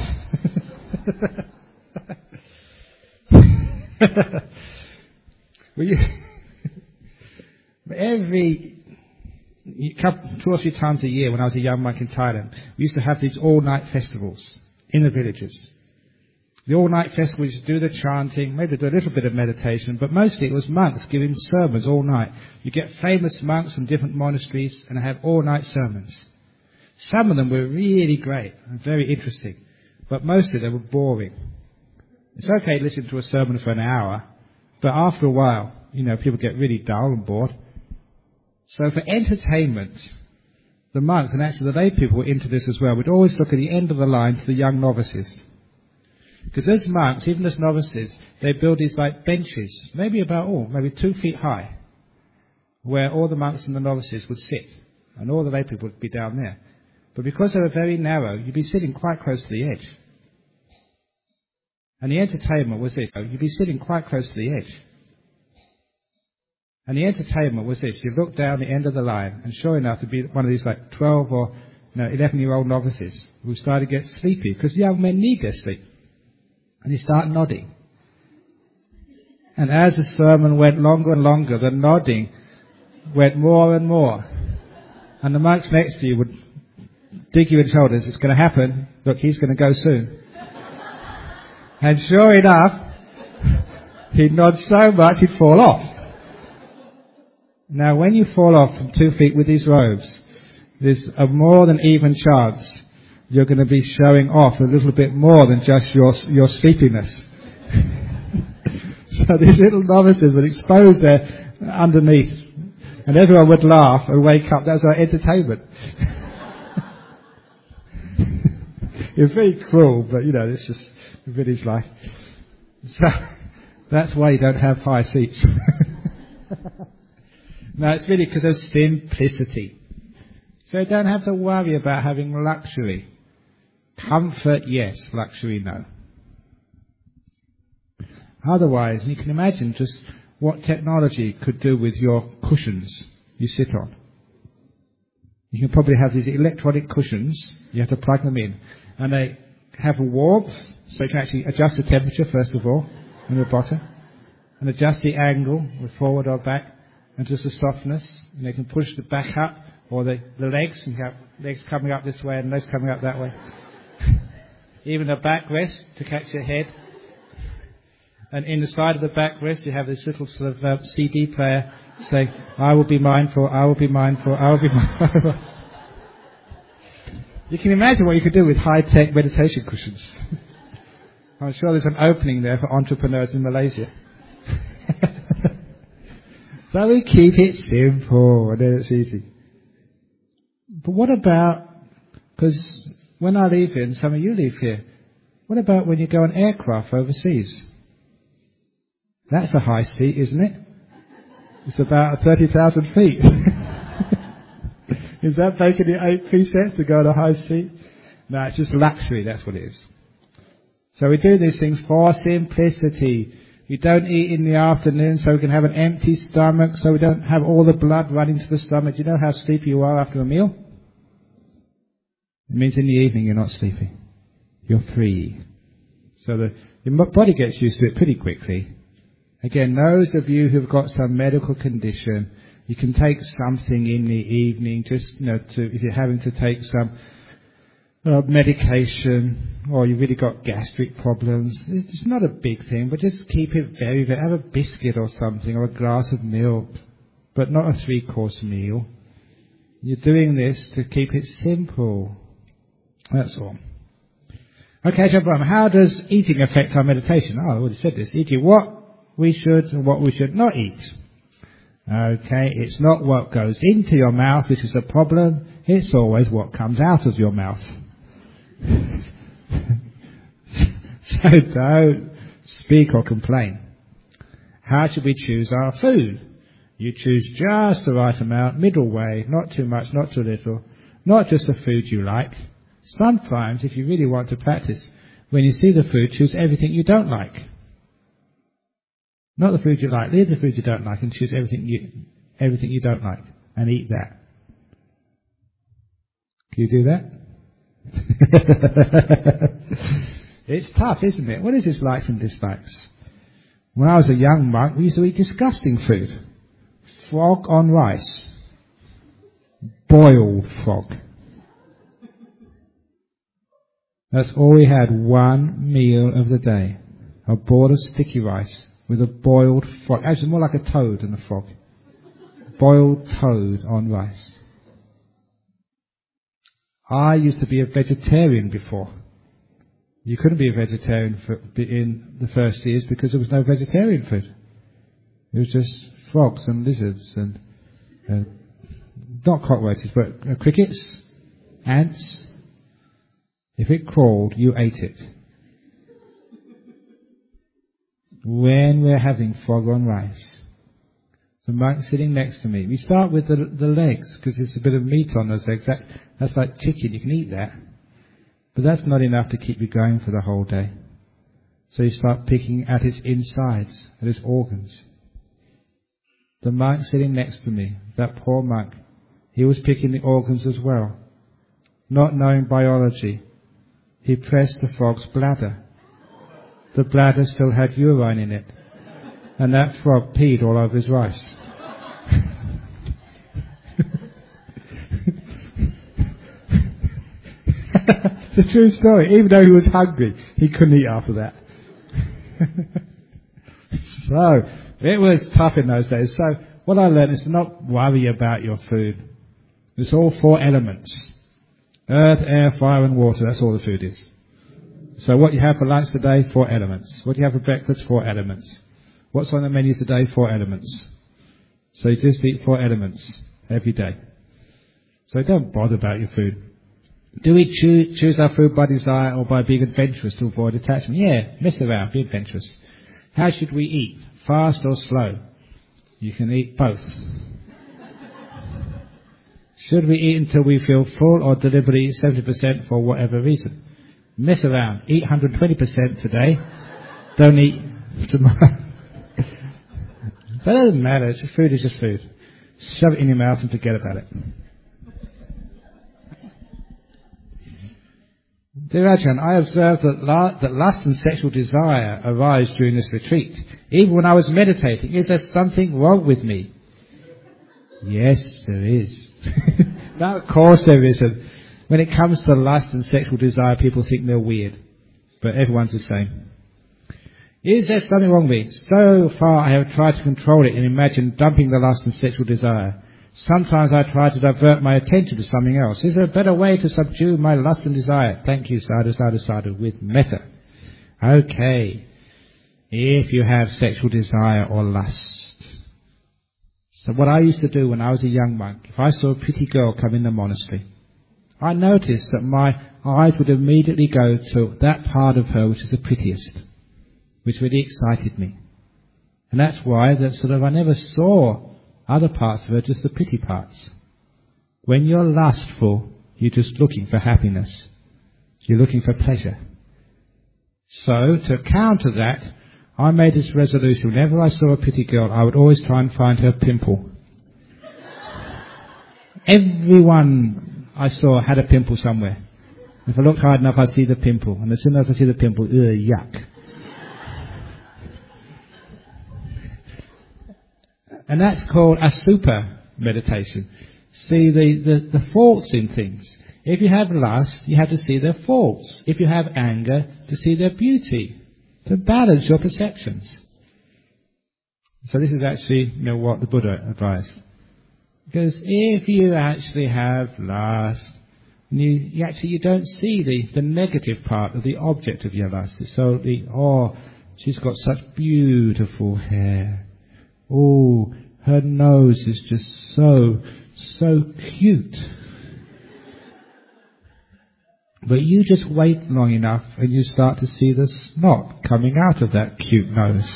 Well, you, every couple, two or three times a year when I was a young monk in Thailand, we used to have these all-night festivals in the villages. The all-night festival used to do the chanting, maybe do a little bit of meditation, but mostly it was monks giving sermons all night. You get famous monks from different monasteries and have all-night sermons. Some of them were really great and very interesting, but mostly they were boring. It's okay to listen to a sermon for an hour, but after a while, you know, people get really dull and bored. So for entertainment, the monks, and actually the lay people were into this as well, would always look at the end of the line to the young novices. Because as monks, even as novices, they build these like benches, maybe about, oh, maybe two feet high, where all the monks and the novices would sit, and all the lay people would be down there. But because they were very narrow, you'd be sitting quite close to the edge. And the entertainment was this, you'd be sitting quite close to the edge. And the entertainment was this, you look down the end of the line, and sure enough, it'd be one of these like twelve or you know, eleven-year-old novices who started to get sleepy, because young men need their sleep. And he started nodding. And as the sermon went longer and longer, the nodding went more and more. And the monks next to you would dig you in the shoulders. It's going to happen. Look, he's going to go soon. And sure enough, he'd nod so much he'd fall off. Now, when you fall off from two feet with these robes, there's a more than even chance you're going to be showing off a little bit more than just your your sleepiness. So these little novices would expose their underneath, and everyone would laugh and wake up. That was our entertainment. It's very cruel, but you know, it's just the village life. So that's why you don't have high seats. No, it's really because of simplicity. So you don't have to worry about having luxury. Comfort, yes. Luxury, no. Otherwise, you can imagine just what technology could do with your cushions you sit on. You can probably have these electronic cushions. You have to plug them in. And they have a warmth, so you can actually adjust the temperature, first of all, on the bottom. And adjust the angle, forward or back, and just the softness. And they can push the back up, or the, the legs. You have legs coming up this way and legs coming up that way. Even a backrest to catch your head. And in the side of the backrest, you have this little sort of uh, C D player saying, I will be mindful, I will be mindful, I will be mindful. You can imagine what you could do with high-tech meditation cushions. I'm sure there's an opening there for entrepreneurs in Malaysia. So we keep it simple, and then it's easy. But what about, because when I leave here, and some of you leave here, what about when you go on aircraft overseas? That's a high seat, isn't it? It's about thirty thousand feet. Is that making it eight precepts to go on a high seat? No, it's just luxury, that's what it is. So we do these things for simplicity. We don't eat in the afternoon so we can have an empty stomach, so we don't have all the blood running to the stomach. Do you know how sleepy you are after a meal? It means in the evening you're not sleepy. You're free. So the, your body gets used to it pretty quickly. Again, those of you who've got some medical condition, you can take something in the evening, just, you know, to, if you're having to take some uh, medication, or you've really got gastric problems. It's not a big thing, but just keep it very, very, have a biscuit or something, or a glass of milk, but not a three-course meal. You're doing this to keep it simple. That's all. Okay, Ajahn Brahm, how does eating affect our meditation? Oh, I already said this. Eating what we should and what we should not eat. Okay, it's not what goes into your mouth which is the problem, it's always what comes out of your mouth. So don't speak or complain. How should we choose our food? You choose just the right amount, middle way, not too much, not too little, not just the food you like. Sometimes, if you really want to practice, when you see the food, choose everything you don't like. Not the food you like. Leave the food you don't like and choose everything you everything you don't like and eat that. Can you do that? It's tough, isn't it? What is his likes and dislikes? When I was a young monk, we used to eat disgusting food. Frog on rice. Boiled frog. That's all we had, one meal of the day. A bowl of sticky rice with a boiled frog. Actually, more like a toad than a frog. Boiled toad on rice. I used to be a vegetarian before. You couldn't be a vegetarian for, in the first years because there was no vegetarian food. It was just frogs and lizards and uh, not cockroaches, but uh, crickets, ants. If it crawled, you ate it. when we're having frog on rice. The monk sitting next to me. We start with the, the legs, because there's a bit of meat on those legs. That, that's like chicken, you can eat that. But that's not enough to keep you going for the whole day. So you start picking at its insides, at its organs. The monk sitting next to me, that poor monk, he was picking the organs as well. Not knowing biology, he pressed the frog's bladder. The bladder still had urine in it. And that frog peed all over his rice. It's a true story. Even though he was hungry, he couldn't eat after that. So, it was tough in those days. So, what I learned is to not worry about your food. It's all four elements. Earth, air, fire and water. That's all the food is. So what you have for lunch today, four elements. What you have for breakfast, four elements. What's on the menu today, four elements. So you just eat four elements every day. So don't bother about your food. Do we choo- choose our food by desire or by being adventurous to avoid attachment? Yeah, mess around, be adventurous. How should we eat? Fast or slow? You can eat both. Should we eat until we feel full or deliberately eat seventy percent for whatever reason? Mess around. Eat one hundred twenty percent today. Don't eat tomorrow. But it doesn't matter. It's just food is just food. Shove it in your mouth and forget about it. Dear Ajahn, I observed that, la- that lust and sexual desire arise during this retreat. Even when I was meditating, is there something wrong with me? Yes, there is. Now, of course there isn't. When it comes to lust and sexual desire, people think they're weird. But everyone's the same. Is there something wrong with me? So far I have tried to control it and imagine dumping the lust and sexual desire. Sometimes I try to divert my attention to something else. Is there a better way to subdue my lust and desire? Thank you, sadhu, sadhu, sadhu, with metta. Okay. If you have sexual desire or lust. So what I used to do when I was a young monk, if I saw a pretty girl come in the monastery, I noticed that my eyes would immediately go to that part of her which is the prettiest, which really excited me. And that's why that sort of I never saw other parts of her, just the pretty parts. When you're lustful, you're just looking for happiness. You're looking for pleasure. So, to counter that, I made this resolution. Whenever I saw a pretty girl, I would always try and find her pimple. Everyone I saw had a pimple somewhere. If I looked hard enough, I'd see the pimple. And as soon as I see the pimple, ugh, yuck. And that's called asubha meditation. See the, the, the faults in things. If you have lust, you have to see their faults. If you have anger, to see their beauty. To balance your perceptions. So this is actually, you know, what the Buddha advised. Because if you actually have lust, you, you actually you don't see the, the negative part of the object of your lust. It's so the, oh, she's got such beautiful hair. Oh, her nose is just so, so cute. But you just wait long enough and you start to see the snot coming out of that cute nose.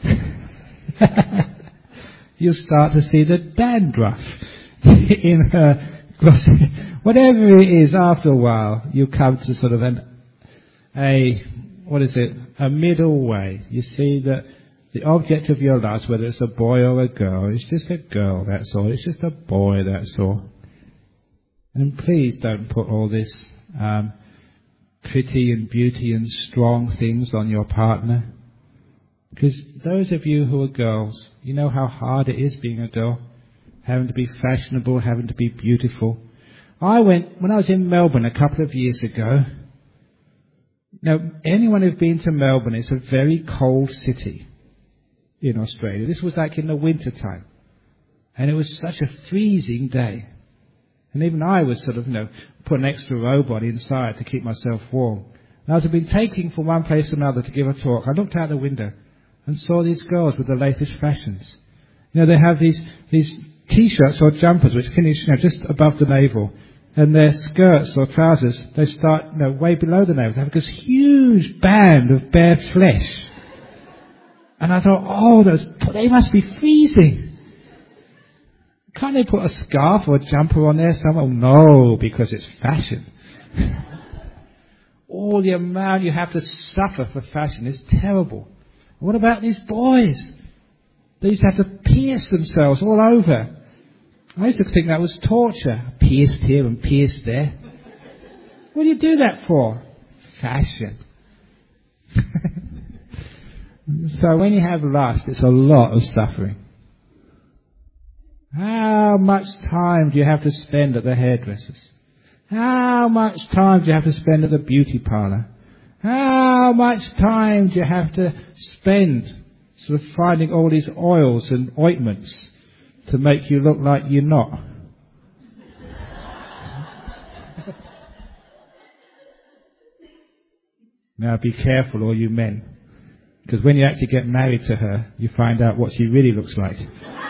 You start to see the dandruff in her glossy. Whatever it is, after a while, you come to sort of an, a, what is it, a middle way. You see that the object of your lust, whether it's a boy or a girl, it's just a girl, that's all. It's just a boy, that's all. And please don't put all this um, pretty and beauty and strong things on your partner. Because those of you who are girls, you know how hard it is being a girl. Having to be fashionable, having to be beautiful. I went, when I was in Melbourne a couple of years ago. Now, anyone who's been to Melbourne, it's a very cold city in Australia. This was like in the winter time. And it was such a freezing day. And even I was sort of, you know, put an extra robe on inside to keep myself warm. And I was been taking from one place to another to give a talk. I looked out the window and saw these girls with the latest fashions. You know, they have these these t-shirts or jumpers which finish, you know, just above the navel. And their skirts or trousers, they start, you know, way below the navel. They have this huge band of bare flesh. And I thought, oh, those, they must be freezing. Can't they put a scarf or a jumper on there somewhere? No, because it's fashion. All the amount you have to suffer for fashion is terrible. What about these boys? They used to have to pierce themselves all over. I used to think that was torture. Pierced here and pierced there. What do you do that for? Fashion. So when you have lust, it's a lot of suffering. How much time do you have to spend at the hairdressers? How much time do you have to spend at the beauty parlour? How much time do you have to spend sort of finding all these oils and ointments to make you look like you're not? Now be careful, all you men. Because when you actually get married to her, you find out what she really looks like.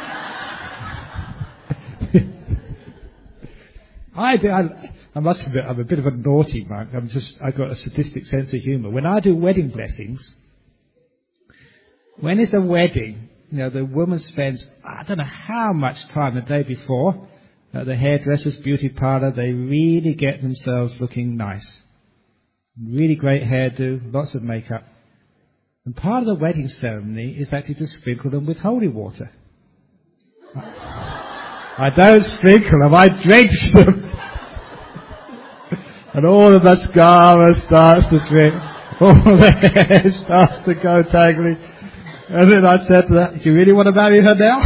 I, do, I, I must admit, I'm a bit of a naughty monk. I'm just, I've got a sadistic sense of humour. When I do wedding blessings, when it's a wedding, you know, the woman spends, I don't know how much time the day before at the hairdresser's beauty parlour. They really get themselves looking nice. Really great hairdo, lots of makeup. And part of the wedding ceremony is actually to sprinkle them with holy water. I don't sprinkle them, I drench them. And all the mascara starts to drip. All the hair starts to go tangly. And then I said to her, do you really want to marry her now?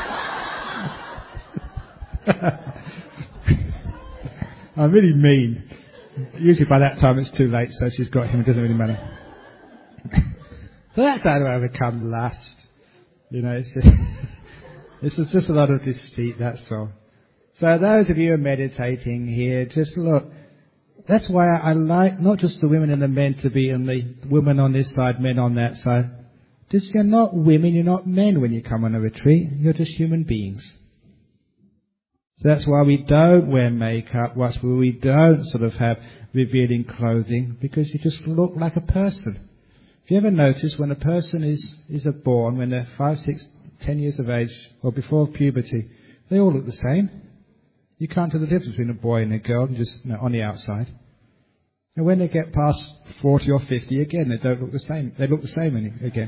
I'm really mean. Usually by that time it's too late, so she's got him, it doesn't really matter. So that's how to overcome lust. You know, it's just, it's just a lot of deceit, that's all. So those of you who are meditating here, just look. That's why I like not just the women and the men to be on the women on this side, men on that side. Just you're not women, you're not men when you come on a retreat. You're just human beings. So that's why we don't wear makeup, that's why we don't sort of have revealing clothing, because you just look like a person. If you ever notice, when a person is, is born, when they're five, six, ten years of age, or before puberty, they all look the same. You can't tell the difference between a boy and a girl, just you know, on the outside. And when they get past forty or fifty, again, they don't look the same. They look the same again.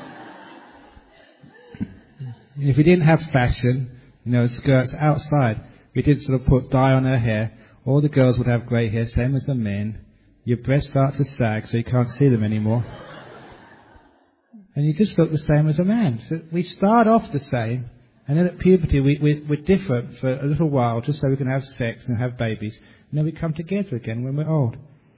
If we didn't have fashion, you know, skirts outside, we didn't sort of put dye on her hair, all the girls would have grey hair, same as the men. Your breasts start to sag, so you can't see them anymore. And you just look the same as a man. So we start off the same, and then at puberty we, we, we're different for a little while, just so we can have sex and have babies. And then we come together again when we're old.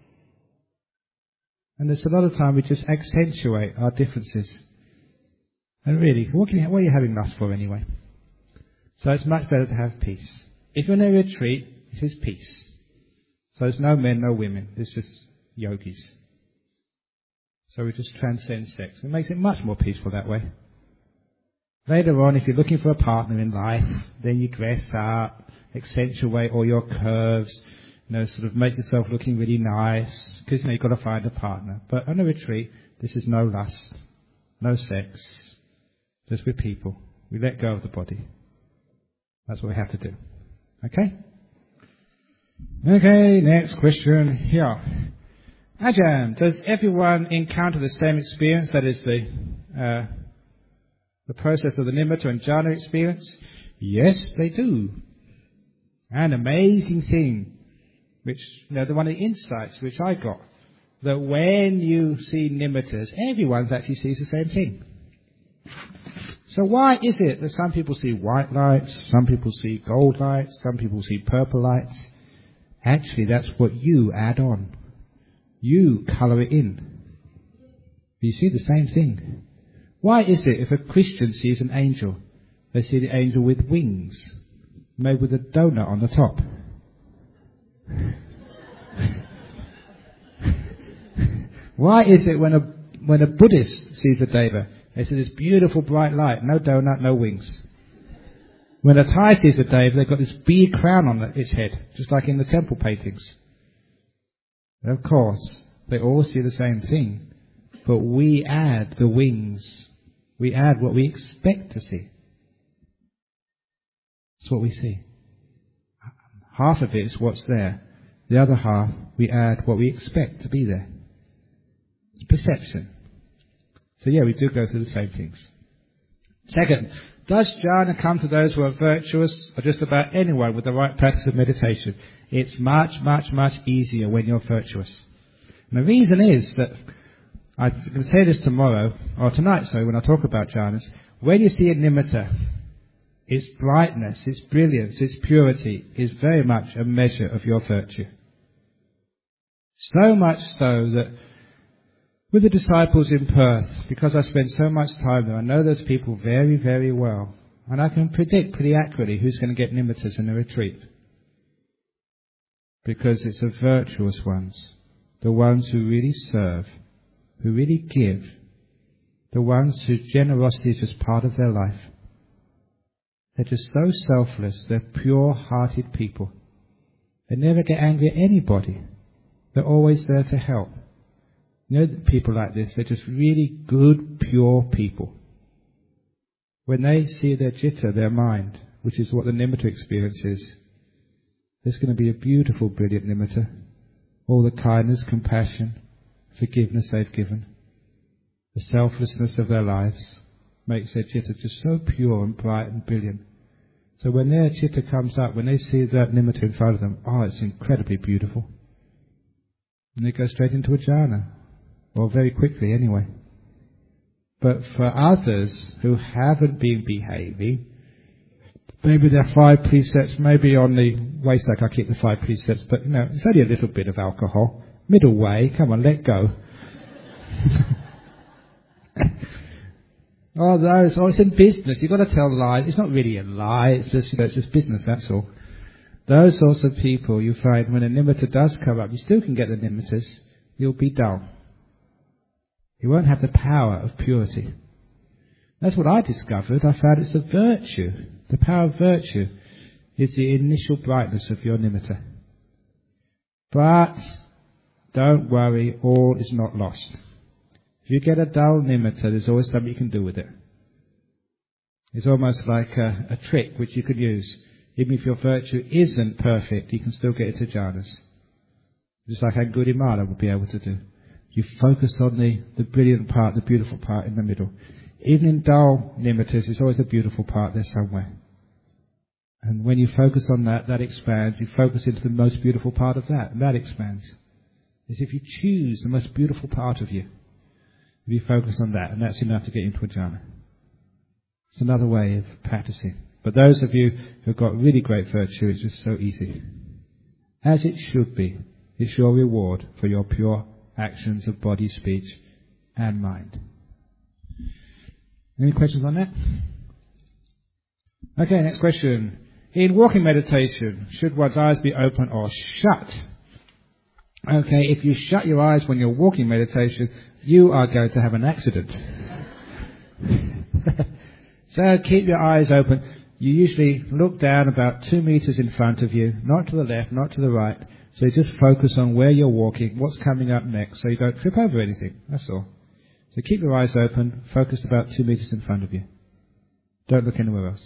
And there's a lot of time we just accentuate our differences. And really, what, can you, what are you having lust for anyway? So it's much better to have peace. If you're in a retreat, this is peace. So there's no men, no women. It's just yogis. So we just transcend sex. It makes it much more peaceful that way. Later on, if you're looking for a partner in life, then you dress up, accentuate all your curves, you know, sort of make yourself looking really nice, because you know, you've got to find a partner. But on a retreat, this is no lust, no sex, just with people. We let go of the body. That's what we have to do. Okay? Okay, next question here. Ajahn, does everyone encounter the same experience, that is the uh, the process of the nimitta and jhana experience? Yes, they do. An amazing thing, which, you know, the one of the insights which I got, that when you see nimittas, everyone actually sees the same thing. So why is it that some people see white lights, some people see gold lights, some people see purple lights? Actually, that's what you add on. You colour it in. You see the same thing. Why is it if a Christian sees an angel, they see the angel with wings, made with a donut on the top? Why is it when a when a Buddhist sees a deva, they see this beautiful bright light, no donut, no wings? When a Thai sees a deva, they've got this bead crown on its head, just like in the temple paintings. Of course, they all see the same thing, but we add the wings we add what we expect to see. That's what we see. Half of it is what's there. The other half, we add what we expect to be there. It's perception. So yeah, we do go through the same things. Second, does jhana come to those who are virtuous or just about anyone with the right practice of meditation? It's much, much, much easier when you're virtuous. And the reason is that, I'm going to say this tomorrow, or tonight, so when I talk about jhanas, when you see a nimitta, its brightness, its brilliance, its purity is very much a measure of your virtue. So much so that with the disciples in Perth, because I spend so much time there, I know those people very, very well. And I can predict pretty accurately who's going to get nimittas in the retreat. Because it's the virtuous ones, the ones who really serve, who really give, the ones whose generosity is just part of their life. They're just so selfless, they're pure-hearted people. They never get angry at anybody. They're always there to help. You know, people like this, they're just really good, pure people. When they see their citta, their mind, which is what the nimitta experience is, there's going to be a beautiful, brilliant nimitta. All the kindness, compassion, forgiveness they've given, the selflessness of their lives makes their citta just so pure and bright and brilliant. So when their citta comes up, when they see that nimitta in front of them, oh, it's incredibly beautiful. And they go straight into a jhana. Or very quickly anyway. But for others who haven't been behaving, maybe they're five precepts, maybe on the waistsack I keep the five precepts, but you know, it's only a little bit of alcohol. Middle way, come on, let go. oh, those, oh, it's in business, you've got to tell lies. It's not really a lie, it's just, you know, it's just business, that's all. Those sorts of people, you find when a nimitta does come up, you still can get the nimittas, you'll be dull. You won't have the power of purity. That's what I discovered. I found it's a virtue. The power of virtue is the initial brightness of your nimitta. But don't worry, all is not lost. If you get a dull nimitta, there's always something you can do with it. It's almost like a, a trick which you could use. Even if your virtue isn't perfect, you can still get it to jhanas. Just like Angulimala would be able to do. You focus on the, the brilliant part, the beautiful part in the middle. Even in dull nimittas, there's always a beautiful part there somewhere. And when you focus on that, that expands. You focus into the most beautiful part of that, and that expands. As if you choose the most beautiful part of you. If you focus on that, and that's enough to get into a jhana. It's another way of practicing. But those of you who've got really great virtue, it's just so easy. As it should be. It's your reward for your pure actions of body, speech, and mind. Any questions on that? Okay, next question. In walking meditation, should one's eyes be open or shut? Okay, if you shut your eyes when you're walking meditation, you are going to have an accident. So keep your eyes open. You usually look down about two meters in front of you, not to the left, not to the right. So you just focus on where you're walking, what's coming up next, so you don't trip over anything. That's all. So keep your eyes open, focused about two meters in front of you. Don't look anywhere else.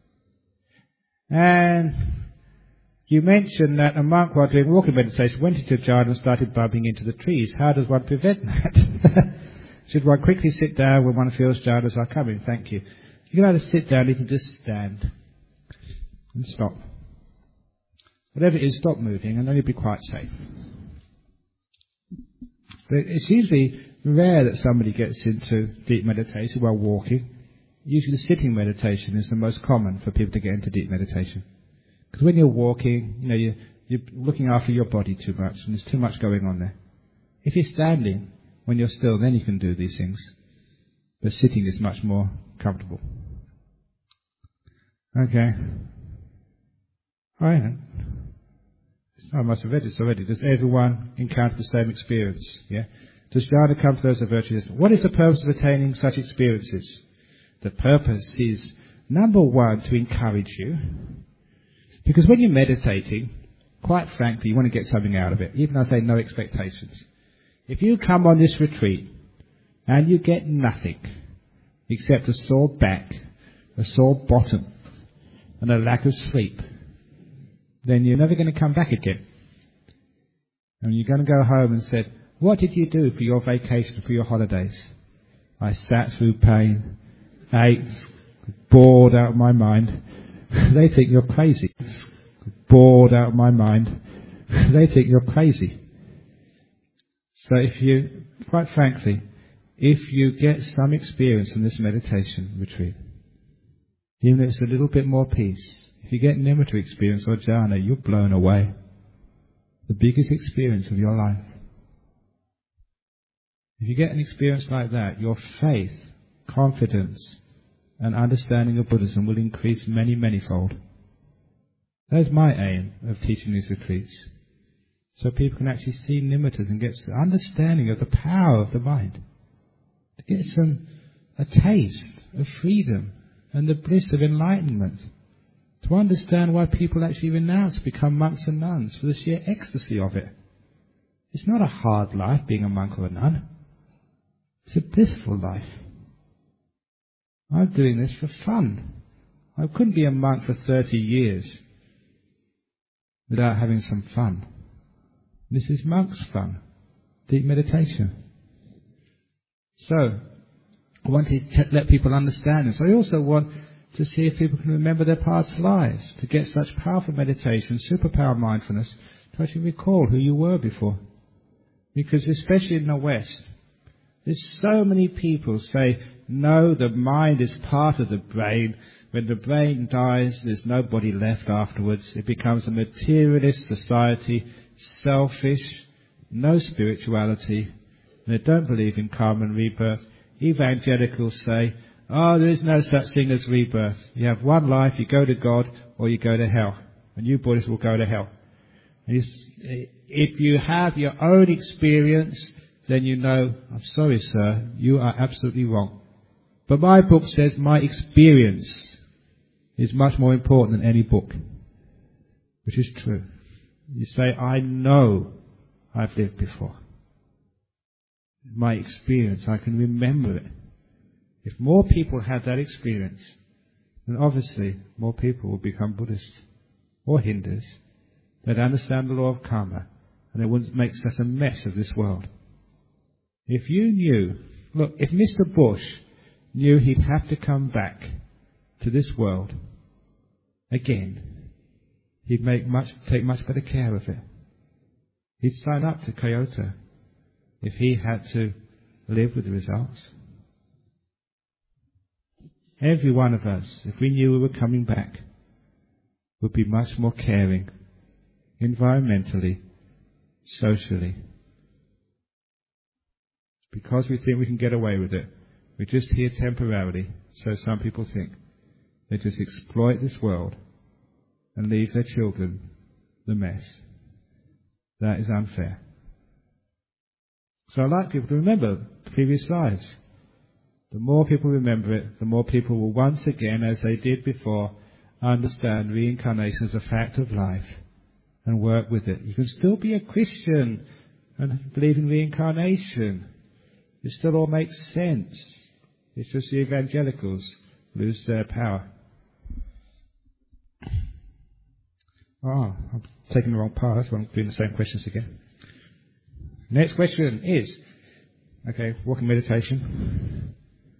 And you mentioned that a monk, while doing walking meditation, went into jhana and started bumping into the trees. How does one prevent that? Should one quickly sit down when one feels jhanas are coming? Thank you. You can either sit down, you can just stand and stop. Whatever it is, stop moving, and then you'll be quite safe. But it's usually rare that somebody gets into deep meditation while walking. Usually sitting meditation is the most common for people to get into deep meditation. Because when you're walking, you know, you're, you're looking after your body too much, and there's too much going on there. If you're standing, when you're still, then you can do these things. But sitting is much more comfortable. Okay. All right. I must have read this already. Does everyone encounter the same experience? Yeah. Does jhana come to those of virtuous? What is the purpose of attaining such experiences? The purpose is, number one, to encourage you. Because when you're meditating, quite frankly, you want to get something out of it. Even I say no expectations. If you come on this retreat and you get nothing, except a sore back, a sore bottom, and a lack of sleep, then you're never going to come back again. And you're going to go home and say, what did you do for your vacation, for your holidays? I sat through pain, ate, bored out of my mind. They think you're crazy. Bored out of my mind. They think you're crazy. So if you, quite frankly, if you get some experience in this meditation retreat, even if it's a little bit more peace, if you get nimitta experience or jhana, you're blown away. The biggest experience of your life. If you get an experience like that, your faith, confidence, and understanding of Buddhism will increase many, many-fold. That's my aim of teaching these retreats. So people can actually see nimittas and get some understanding of the power of the mind. To get some, a taste of freedom and the bliss of enlightenment. To understand why people actually renounce, become monks and nuns, for the sheer ecstasy of it. It's not a hard life being a monk or a nun. It's a blissful life. I'm doing this for fun. I couldn't be a monk for thirty years without having some fun. This is monk's fun. Deep meditation. So, I want to let people understand this. I also want to see if people can remember their past lives, to get such powerful meditation, superpower mindfulness, to actually recall who you were before. Because especially in the West, there's so many people say, no, the mind is part of the brain. When the brain dies, there's nobody left afterwards. It becomes a materialist society, selfish, no spirituality. And they don't believe in karma and rebirth. Evangelicals say, oh, there is no such thing as rebirth. You have one life, you go to God, or you go to hell. And you Buddhists will go to hell. And if you have your own experience, then you know, I'm sorry, sir, you are absolutely wrong. But my book says my experience is much more important than any book. Which is true. You say, I know I've lived before. My experience, I can remember it. If more people had that experience, then obviously more people will become Buddhists or Hindus. They'd understand the law of karma, and they wouldn't make such a mess of this world. If you knew, look, if Mister Bush knew he'd have to come back to this world again, he'd make much, take much better care of it. He'd sign up to Kyoto if he had to live with the results. Every one of us, if we knew we were coming back, would be much more caring, environmentally, socially. Because we think we can get away with it. We're just here temporarily, so some people think. They just exploit this world and leave their children the mess. That is unfair. So I'd like people to remember previous lives. The more people remember it, the more people will once again, as they did before, understand reincarnation as a fact of life and work with it. You can still be a Christian and believe in reincarnation. It still all makes sense. It's just the evangelicals lose their power. Oh, I'm taking the wrong path, so I'm doing the same questions again. Next question is, okay, walking meditation.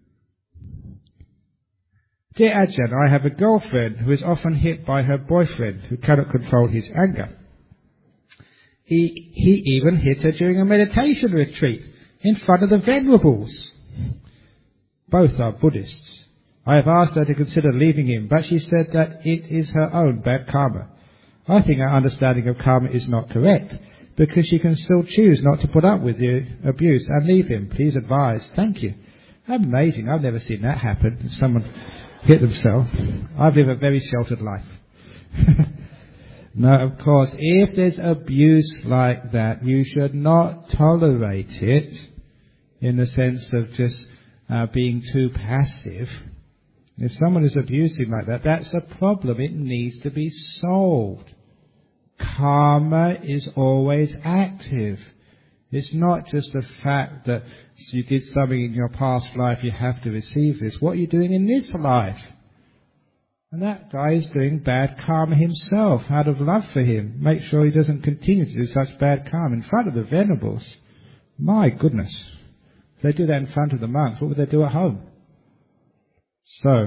Dear Ajahn, I have a girlfriend who is often hit by her boyfriend who cannot control his anger. He, he even hit her during a meditation retreat in front of the venerables. Both are Buddhists. I have asked her to consider leaving him, but she said that it is her own bad karma. I think her understanding of karma is not correct, because she can still choose not to put up with the abuse and leave him. Please advise. Thank you. Amazing. I've never seen that happen. Someone hit themselves. I've lived a very sheltered life. No, of course, if there's abuse like that, you should not tolerate it in the sense of just uh, being too passive. If someone is abusing like that, that's a problem. It needs to be solved. Karma is always active. It's not just the fact that you did something in your past life, you have to receive this. What are you doing in this life? And that guy is doing bad karma himself, out of love for him. Make sure he doesn't continue to do such bad karma in front of the venerables. My goodness. If they do that in front of the monks, what would they do at home? So,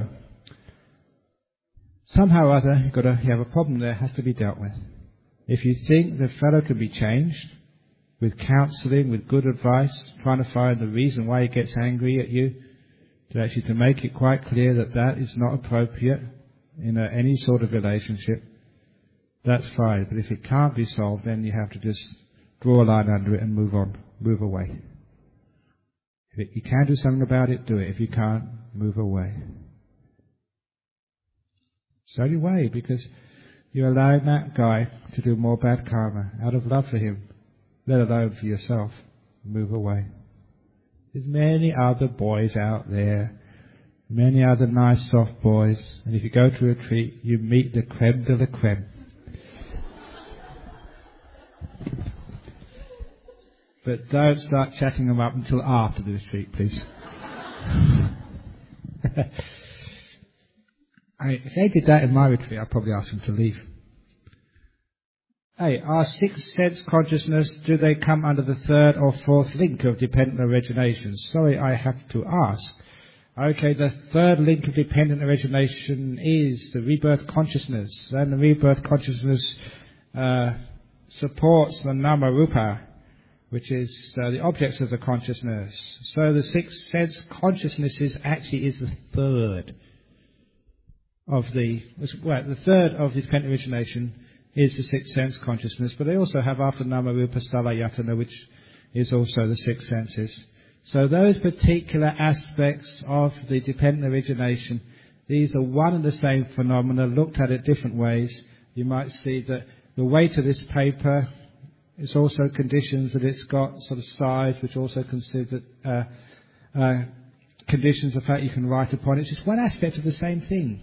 somehow or other, you've got to, you have a problem there, has to be dealt with. If you think the fellow can be changed, with counselling, with good advice, trying to find the reason why he gets angry at you, to actually to make it quite clear that that is not appropriate in a, any sort of relationship, that's fine. But if it can't be solved, then you have to just draw a line under it and move on, move away. If you can do something about it, do it. If you can't, move away. It's the only way, because you're allowing that guy to do more bad karma out of love for him, let alone for yourself. Move away. There's many other boys out there, many other nice soft boys, and if you go to a retreat, you meet the creme de la creme. But don't start chatting them up until after the retreat, please. I mean, if they did that in my retreat, I'd probably ask them to leave. Hey, our sixth sense consciousness, do they come under the third or fourth link of dependent origination? Sorry, I have to ask. Okay, the third link of dependent origination is the rebirth consciousness, and the rebirth consciousness uh, supports the nama rupa, which is uh, the objects of the consciousness. So the sixth sense consciousness is actually is the third of the well, the third of the dependent origination is the sixth sense consciousness, but they also have after nama rupa sthala yatana, which is also the six senses. So those particular aspects of the dependent origination, these are one and the same phenomena looked at in different ways. You might see that the weight of this paper is also conditions that it's got sort of size, which also consider uh, uh, conditions of fact you can write upon. It's just one aspect of the same thing.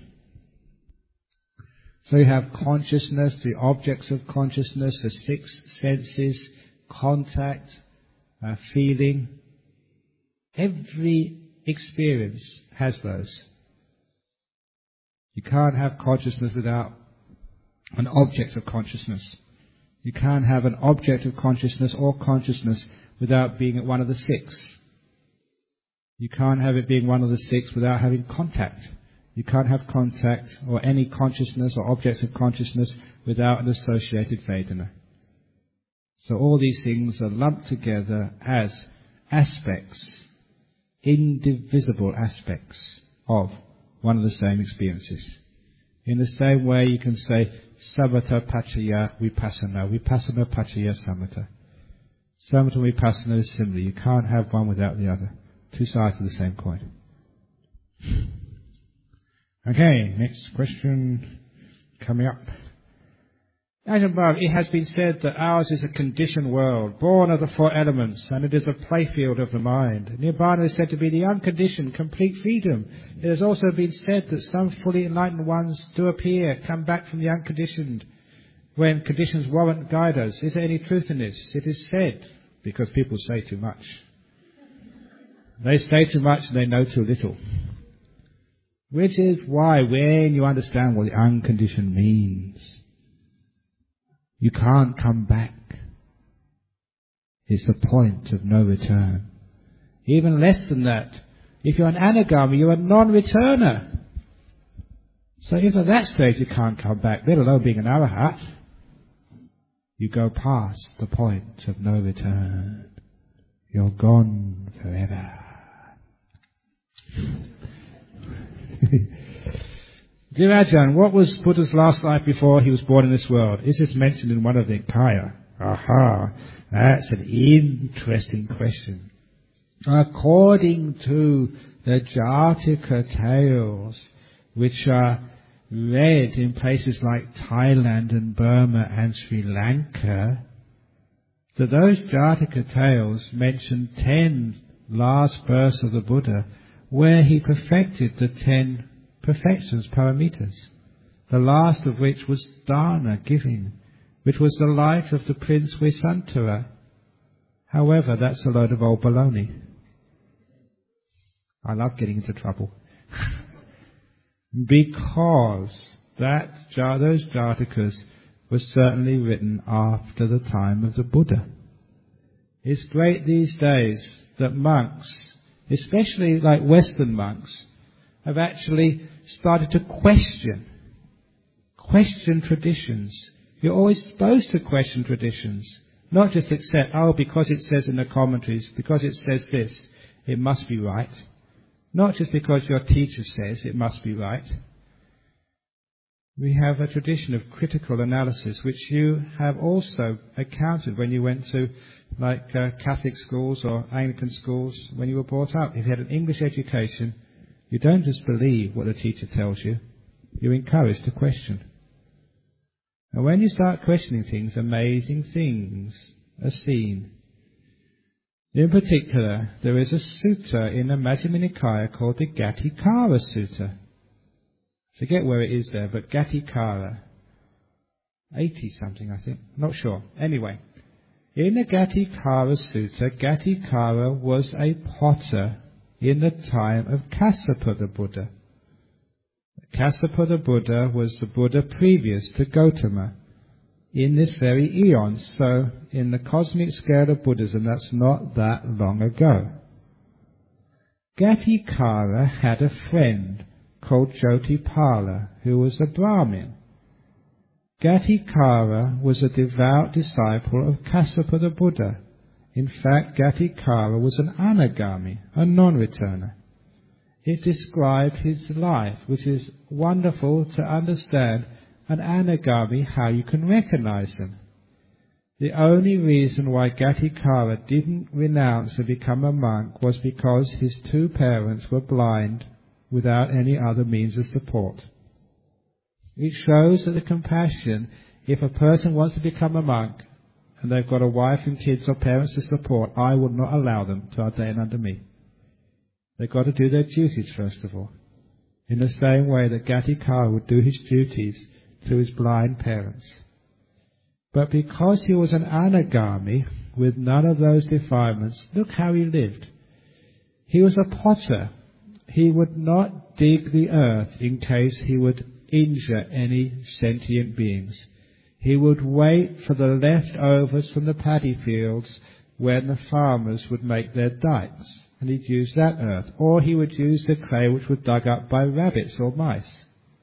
So you have consciousness, the objects of consciousness, the six senses, contact, uh, feeling. Every experience has those. You can't have consciousness without an object of consciousness. You can't have an object of consciousness or consciousness without being at one of the six. You can't have it being one of the six without having contact. You can't have contact or any consciousness or objects of consciousness without an associated Vedana. So all these things are lumped together as aspects, indivisible aspects of one of the same experiences. In the same way you can say samatha paccaya vipassana, vipassana paccaya samatha. Samatha and vipassana is similar. You can't have one without the other. Two sides of the same coin. Okay, next question coming up. As above, it has been said that ours is a conditioned world, born of the four elements, and it is a playfield of the mind. Nibbana is said to be the unconditioned, complete freedom. It has also been said that some fully enlightened ones do appear, come back from the unconditioned, when conditions warrant guide us. Is there any truth in this? It is said, because people say too much. They say too much and they know too little. Which is why when you understand what the unconditioned means, you can't come back. It's the point of no return. Even less than that, if you're an anagami, you're a non-returner. So if at that stage you can't come back, let alone being an arahat, you go past the point of no return. You're gone forever. Dear Ajahn, what was Buddha's last life before he was born in this world? Is this mentioned in one of the Nikaya? Aha, that's an interesting question. According to the Jataka tales, which are read in places like Thailand and Burma and Sri Lanka, that those Jataka tales mention ten last births of the Buddha, where he perfected the ten perfections, paramitas, the last of which was dana, giving, which was the life of the Prince Vesantara. However, that's a load of old baloney. I love getting into trouble. Because that, those Jatakas were certainly written after the time of the Buddha. It's great these days that monks, especially like Western monks, have actually started to question, question traditions. You're always supposed to question traditions, not just accept, oh, because it says in the commentaries, because it says this, it must be right. Not just because your teacher says it must be right. We have a tradition of critical analysis, which you have also encountered when you went to like uh, Catholic schools or Anglican schools when you were brought up. If you had an English education, you don't just believe what the teacher tells you, you're encouraged to question. And when you start questioning things, amazing things are seen. In particular, there is a sutta in the Majjhima Nikaya called the Gatikara Sutta. Forget where it is there, but Gatikara. eighty something, I think. Not sure. Anyway, in the Gatikara Sutta, Gatikara was a potter in the time of Kassapa the Buddha. Kassapa the Buddha was the Buddha previous to Gautama in this very eon. So in the cosmic scale of Buddhism, that's not that long ago. Gatikara had a friend called Jotipala, who was a Brahmin. Gatikara was a devout disciple of Kassapa the Buddha. In fact, Gatikara was an anagami, a non-returner. It described his life, which is wonderful to understand an anagami, how you can recognize them. The only reason why Gatikara didn't renounce and become a monk was because his two parents were blind without any other means of support. It shows that the compassion, if a person wants to become a monk and they've got a wife and kids or parents to support, I would not allow them to ordain under me. They've got to do their duties first of all, in the same way that Gatikara would do his duties to his blind parents. But because he was an anagami with none of those defilements, look how he lived. He was a potter. He would not dig the earth in case he would injure any sentient beings. He would wait for the leftovers from the paddy fields when the farmers would make their dikes, and he'd use that earth. Or he would use the clay which was dug up by rabbits or mice.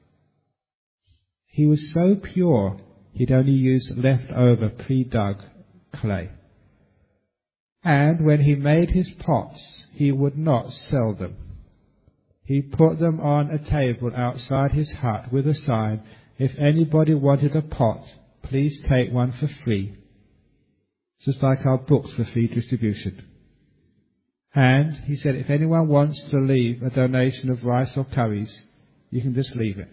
He was so pure, he'd only use leftover pre-dug clay. And when he made his pots, he would not sell them. He put them on a table outside his hut with a sign, if anybody wanted a pot, please take one for free. Just like our books for free distribution. And he said, if anyone wants to leave a donation of rice or curries, you can just leave it.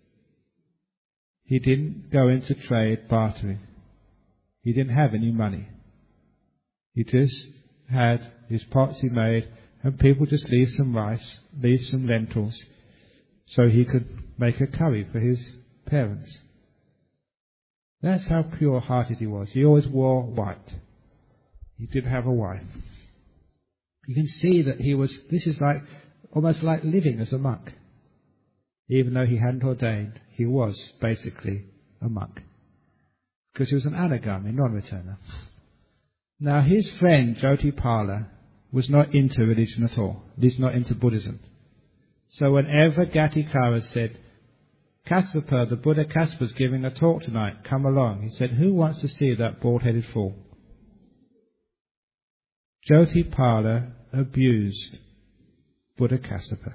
He didn't go into trade bartering. He didn't have any money. He just had his pots he made, and people just leave some rice, leave some lentils, so he could make a curry for his parents. That's how pure-hearted he was. He always wore white. He did have a wife. You can see that he was, this is like, almost like living as a monk. Even though he hadn't ordained, he was basically a monk. Because he was an anagami, non-returner. Now his friend, Jotipala, was not into religion at all. At least not into Buddhism. So whenever Gatikara said, Kassapa, the Buddha Kassapa is giving a talk tonight, come along. He said, who wants to see that bald-headed fool? Jotipala abused Buddha Kassapa.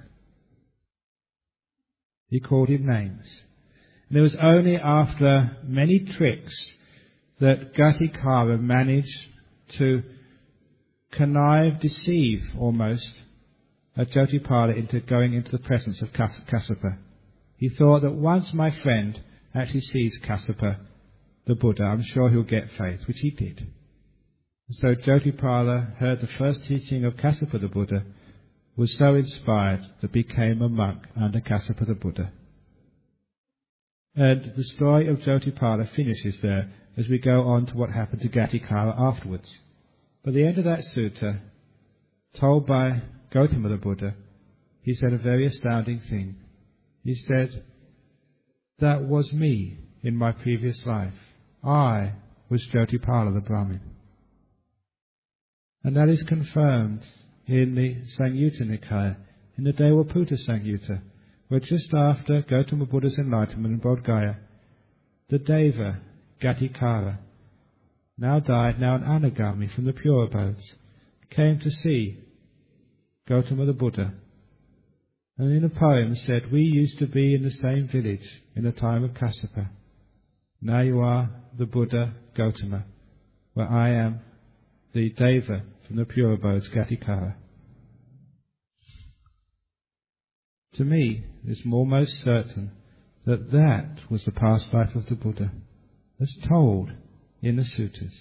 He called him names. And it was only after many tricks that Gatikara managed to connive, deceive almost, a Jotipala into going into the presence of Kassapa. He thought that once my friend actually sees Kassapa, the Buddha, I'm sure he'll get faith, which he did. And so Jotipala heard the first teaching of Kassapa the Buddha, was so inspired that became a monk under Kassapa the Buddha. And the story of Jotipala finishes there as we go on to what happened to Gatikara afterwards. But at the end of that sutta, told by Gautama the Buddha, he said a very astounding thing. He said, that was me in my previous life. I was Jyotipala the Brahmin. And that is confirmed in the Samyutta Nikaya, in the Devaputta Samyutta, where just after Gautama Buddha's enlightenment in Bodh Gaya, the Deva, Gatikara, now died, now an Anagami from the pure abodes, came to see Gautama the Buddha. And in a poem said, we used to be in the same village in the time of Kassapa. Now you are the Buddha Gautama, where I am the Deva from the pure abodes, Gatikara. To me, it's almost certain that that was the past life of the Buddha, as told in the suttas,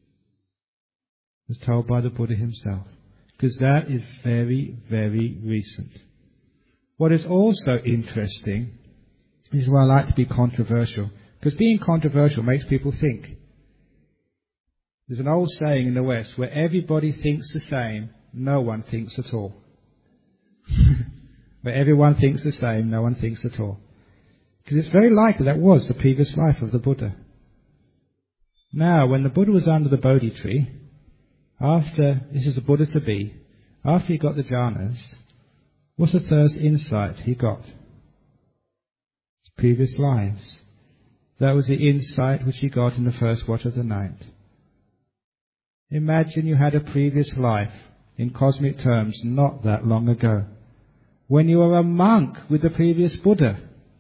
as told by the Buddha himself, because that is very, very recent. What is also interesting is why I like to be controversial, because being controversial makes people think. There's an old saying in the West, where everybody thinks the same, no one thinks at all. Where everyone thinks the same, no one thinks at all. Because it's very likely that was the previous life of the Buddha. Now, when the Buddha was under the Bodhi tree, after, this is the Buddha to be, after he got the jhanas, what's the first insight he got? His previous lives. That was the insight which he got in the first watch of the night. Imagine you had a previous life, in cosmic terms, not that long ago, when you were a monk with the previous Buddha.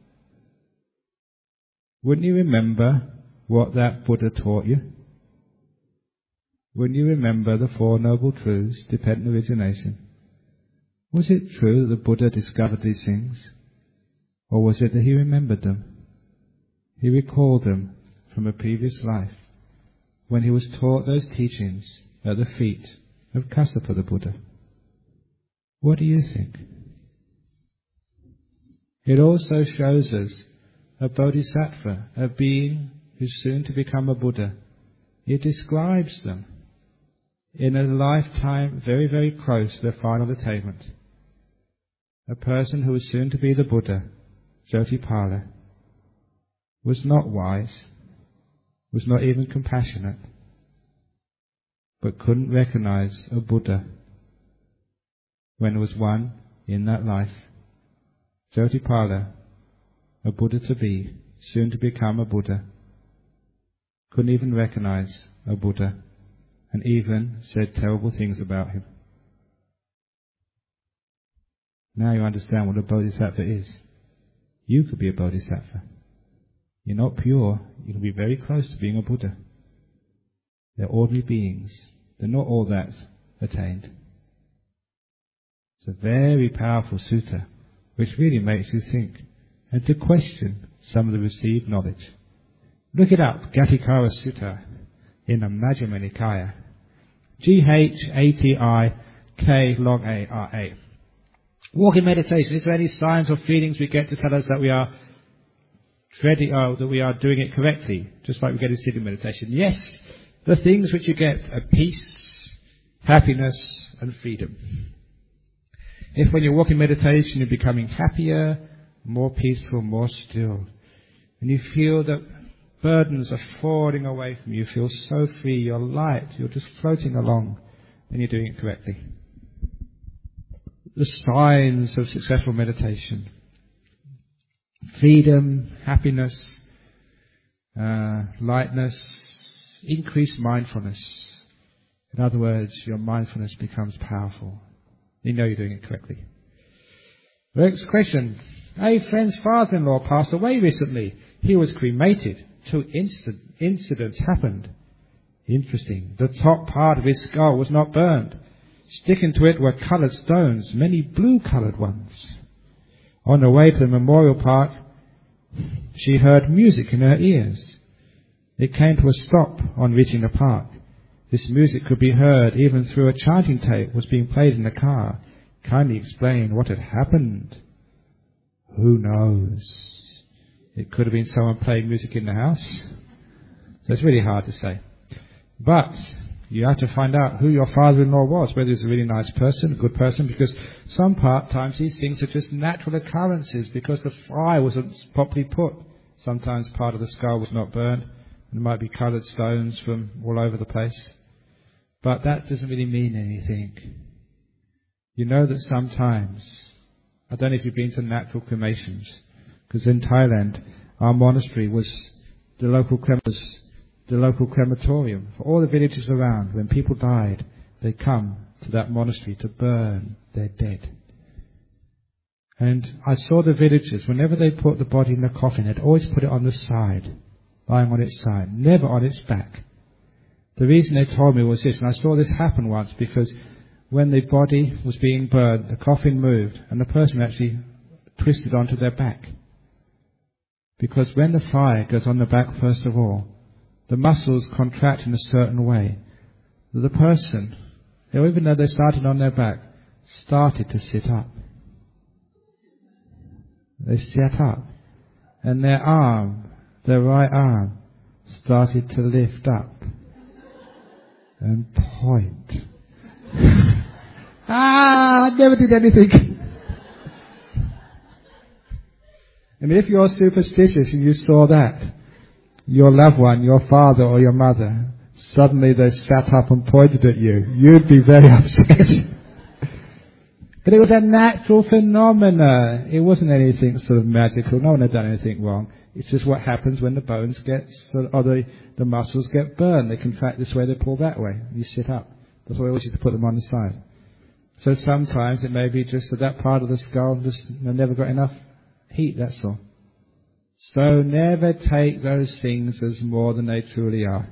Wouldn't you remember what that Buddha taught you? Wouldn't you remember the Four Noble Truths, dependent origination? Was it true that the Buddha discovered these things? Or was it that he remembered them? He recalled them from a previous life, when he was taught those teachings at the feet of Kassapa the Buddha. What do you think? It also shows us a bodhisattva, a being who's soon to become a Buddha. It describes them in a lifetime very, very close to their final attainment. A person who was soon to be the Buddha, Jyotipala, was not wise, was not even compassionate, but couldn't recognize a Buddha when there was one in that life. Jyotipala, a Buddha to be, soon to become a Buddha, couldn't even recognize a Buddha, and even said terrible things about him. Now you understand what a bodhisattva is. You could be a bodhisattva. You're not pure, you can be very close to being a Buddha. They're ordinary beings. They're not all that attained. It's a very powerful sutta, which really makes you think and to question some of the received knowledge. Look it up, Gatikara Sutta in the Majjhima Nikaya. G H A T I K log A R A. Walking meditation. Is there any signs or feelings we get to tell us that we are treading, oh, that we are doing it correctly, just like we get in sitting meditation? Yes, the things which you get are peace, happiness, and freedom. If when you're walking meditation you're becoming happier, more peaceful, more still, and you feel that burdens are falling away from you, you feel so free, you're light, you're just floating along, then you're doing it correctly. The signs of successful meditation: freedom, happiness, uh, lightness, increased mindfulness. In other words, your mindfulness becomes powerful. You know you're doing it correctly. Next question. A friend's father-in-law passed away recently. He was cremated. Two inc- incidents happened. Interesting. The top part of his skull was not burned. Sticking to it were coloured stones, many blue-coloured ones. On the way to the memorial park, she heard music in her ears. It came to a stop on reaching the park. This music could be heard even through a charging tape was being played in the car. Kindly explain what had happened. Who knows? It could have been someone playing music in the house. So it's really hard to say. But You have to find out who your father-in-law was, whether he's a really nice person, a good person, because some part times these things are just natural occurrences because the fire wasn't properly put. Sometimes part of the skull was not burned, and there might be coloured stones from all over the place. But that doesn't really mean anything. You know that sometimes, I don't know if you've been to natural cremations, because in Thailand, our monastery was the local cremers. the local crematorium. For all the villages around, when people died, they come to that monastery to burn their dead. And I saw the villagers, whenever they put the body in the coffin, they'd always put it on the side, lying on its side, never on its back. The reason they told me was this, and I saw this happen once, because when the body was being burned, the coffin moved, and the person actually twisted onto their back. Because when the fire goes on the back, first of all, the muscles contract in a certain way that the person, even though they started on their back, started to sit up. They sat up, and their arm, their right arm, started to lift up and point. ah, I never did anything. And if you're superstitious and you saw that, your loved one, your father or your mother, suddenly they sat up and pointed at you, you'd be very upset. But it was a natural phenomena. It wasn't anything sort of magical. No one had done anything wrong. It's just what happens when the bones get, or the, the muscles get burned. They contract this way, they pull that way. You sit up. That's why I always used to put them on the side. So sometimes it may be just that that part of the skull just never got enough heat, that's all. So never take those things as more than they truly are.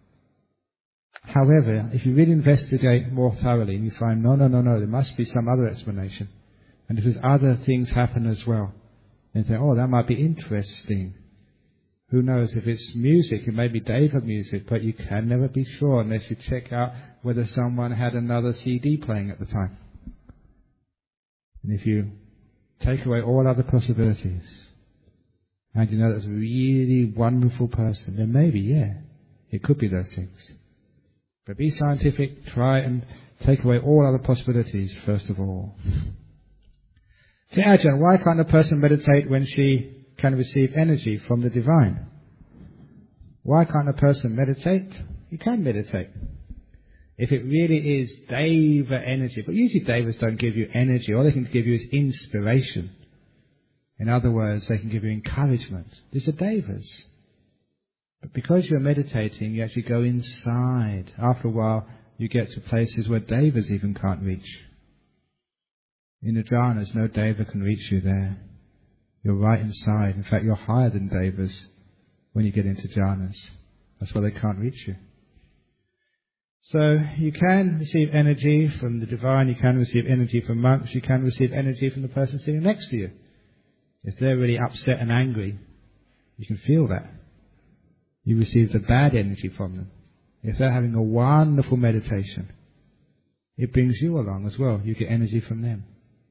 However, if you really investigate more thoroughly and you find, no, no, no, no, there must be some other explanation. And if there's other things happen as well, then you think, oh, that might be interesting. Who knows, if it's music, it may be Deva music, but you can never be sure unless you check out whether someone had another C D playing at the time. And if you take away all other possibilities, and you know that's a really wonderful person, then maybe, yeah, it could be those things. But be scientific, try and take away all other possibilities first of all. So Ajahn, why can't a person meditate when she can receive energy from the divine? Why can't a person meditate? You can meditate. If it really is Deva energy, but usually Devas don't give you energy, all they can give you is inspiration. In other words, they can give you encouragement. These are Devas. But because you're meditating, you actually go inside. After a while, you get to places where Devas even can't reach. In the jhanas, no Deva can reach you there. You're right inside. In fact, you're higher than Devas when you get into jhanas. That's why they can't reach you. So you can receive energy from the divine, you can receive energy from monks, you can receive energy from the person sitting next to you. If they're really upset and angry, you can feel that. You receive the bad energy from them. If they're having a wonderful meditation, it brings you along as well. You get energy from them.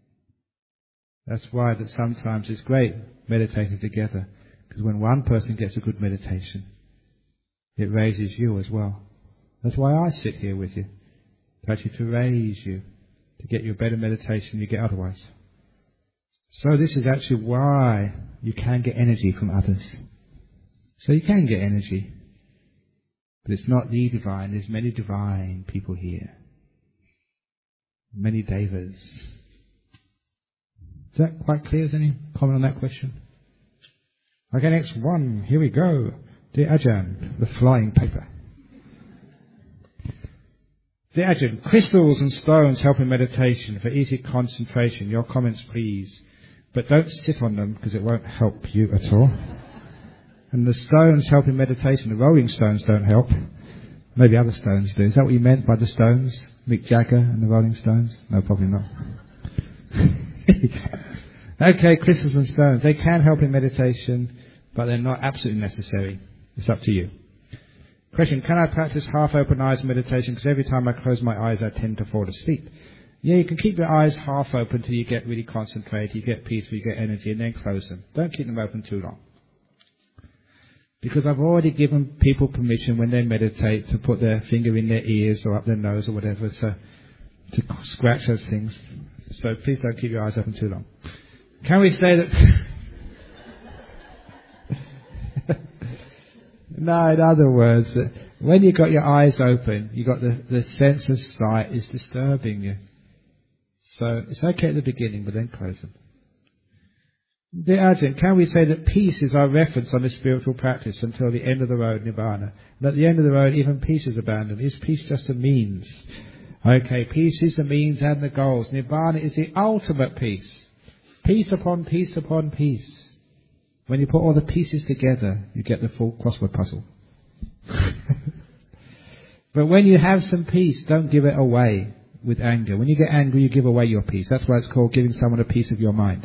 That's why that sometimes it's great meditating together, because when one person gets a good meditation, it raises you as well. That's why I sit here with you, to actually to raise you, to get you a better meditation than you get otherwise. So this is actually why you can get energy from others. So you can get energy, but it's not the divine. There's many divine people here, many Devas. Is that quite clear? Is any comment on that question? Okay, next one. Here we go. Dear Ajahn, the flying paper. Dear Ajahn, crystals and stones help in meditation for easy concentration. Your comments, please. But don't sit on them because it won't help you at all. And the stones help in meditation. The rolling stones don't help. Maybe other stones do. Is that what you meant by the stones? Mick Jagger and the Rolling Stones? No, probably not. Okay, crystals and stones. They can help in meditation, but they're not absolutely necessary. It's up to you. Question, can I practice half-open eyes meditation? Because every time I close my eyes, I tend to fall asleep. Yeah, you can keep your eyes half open till you get really concentrated, you get peaceful, you get energy, and then close them. Don't keep them open too long. Because I've already given people permission when they meditate to put their finger in their ears or up their nose or whatever, so to scratch those things. So please don't keep your eyes open too long. Can we say that... No, in other words, when you've got your eyes open, you've got the, the sense of sight is disturbing you. So it's okay at the beginning, but then close them. Dear Arjun, can we say that peace is our reference on the spiritual practice until the end of the road, Nibbana? And at the end of the road, even peace is abandoned. Is peace just a means? Okay, peace is the means and the goals. Nibbana is the ultimate peace. Peace upon peace upon peace. When you put all the pieces together, you get the full crossword puzzle. But when you have some peace, don't give it away with anger. When you get angry, you give away your peace. That's why it's called giving someone a piece of your mind.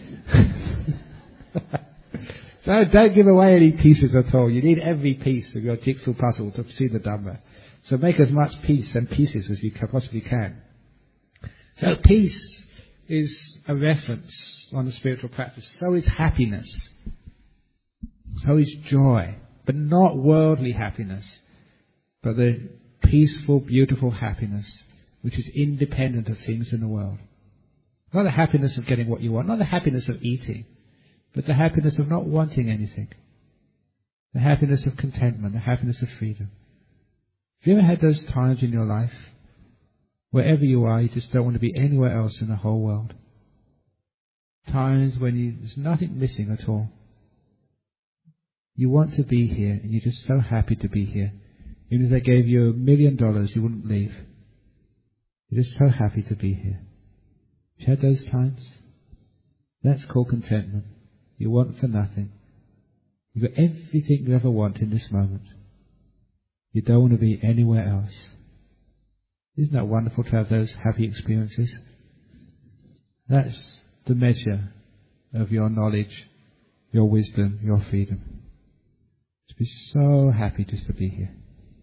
So don't give away any pieces at all. You need every piece of your jigsaw puzzle to see the Dhamma. So make as much peace and pieces as you possibly can. So peace is a reference on the spiritual practice. So is happiness. So is joy. But not worldly happiness. But the peaceful, beautiful happiness which is independent of things in the world. Not the happiness of getting what you want. Not the happiness of eating. But the happiness of not wanting anything. The happiness of contentment. The happiness of freedom. Have you ever had those times in your life, wherever you are, you just don't want to be anywhere else in the whole world? Times when you, there's nothing missing at all. You want to be here, and you're just so happy to be here. Even if they gave you a million dollars, you wouldn't leave. You're just so happy to be here. Have you had those times? That's called contentment. You want for nothing. You've got everything you ever want in this moment. You don't want to be anywhere else. Isn't that wonderful to have those happy experiences? That's the measure of your knowledge, your wisdom, your freedom. To be so happy just to be here.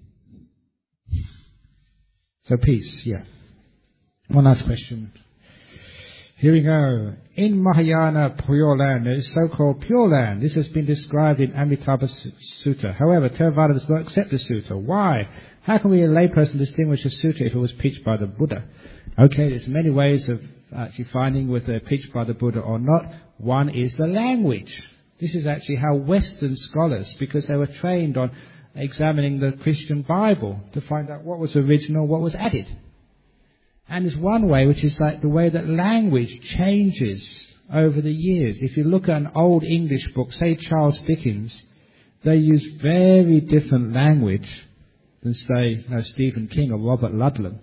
So peace, yeah. One last question. Here we go. In Mahayana Pure Land, there is so-called Pure Land. This has been described in Amitabha Sutta. However, Theravada does not accept the Sutta. Why? How can we, a layperson, distinguish a Sutta if it was preached by the Buddha? Okay, there's many ways of actually finding whether they're preached by the Buddha or not. One is the language. This is actually how Western scholars, because they were trained on examining the Christian Bible to find out what was original, what was added. And there's one way, which is like the way that language changes over the years. If you look at an old English book, say Charles Dickens, they use very different language than, say, you know, Stephen King or Robert Ludlum.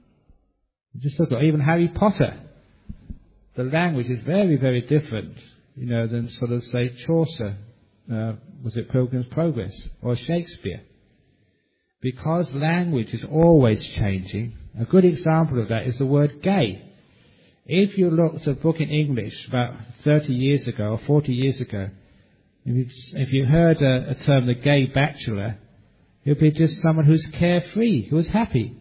Just look at even Harry Potter. The language is very, very different, you know, than sort of, say, Chaucer, uh, was it Pilgrim's Progress, or Shakespeare. Because language is always changing. A good example of that is the word gay. If you looked at a book in English about thirty years ago or forty years ago, if you, if you heard a, a term, the gay bachelor, it would be just someone who's carefree, who is happy.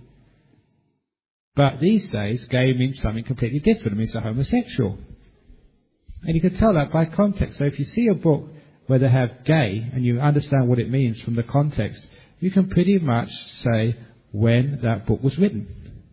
But these days, gay means something completely different. It means a homosexual. And you can tell that by context. So if you see a book where they have gay, and you understand what it means from the context, you can pretty much say when that book was written.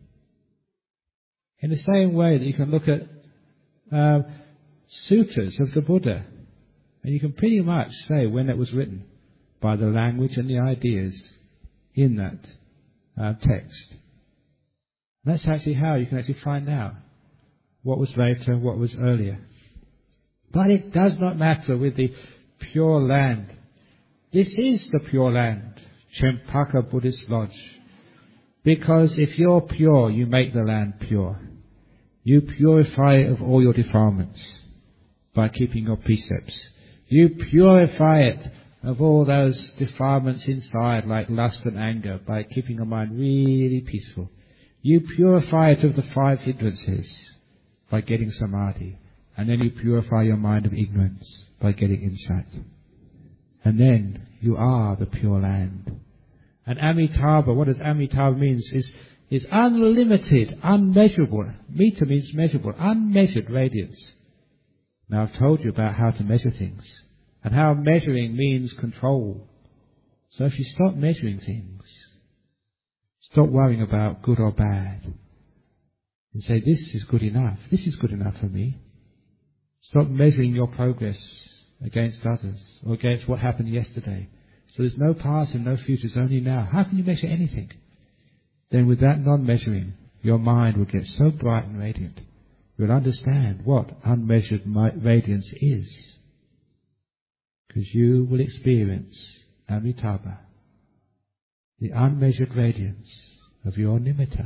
In the same way that you can look at uh, suttas of the Buddha, and you can pretty much say when it was written by the language and the ideas in that uh, text. And that's actually how you can actually find out what was later, what was earlier. But it does not matter with the Pure Land. This is the Pure Land, Chempaka Buddhist Lodge. Because if you're pure, you make the land pure. You purify it of all your defilements by keeping your precepts. You purify it of all those defilements inside, like lust and anger, by keeping your mind really peaceful. You purify it of the five hindrances by getting samadhi. And then you purify your mind of ignorance by getting insight. And then you are the Pure Land. And Amitabha, what does Amitabha mean? Is, is unlimited, unmeasurable. Mita means measurable, unmeasured radiance. Now I've told you about how to measure things. and how measuring means control. So if you stop measuring things, stop worrying about good or bad, and say, this is good enough, this is good enough for me. Stop measuring your progress against others or against what happened yesterday. So there's no past and no future, it's only now. How can you measure anything? Then with that non-measuring, your mind will get so bright and radiant. You'll understand what unmeasured radiance is. Because you will experience Amitabha, the unmeasured radiance of your nimitta.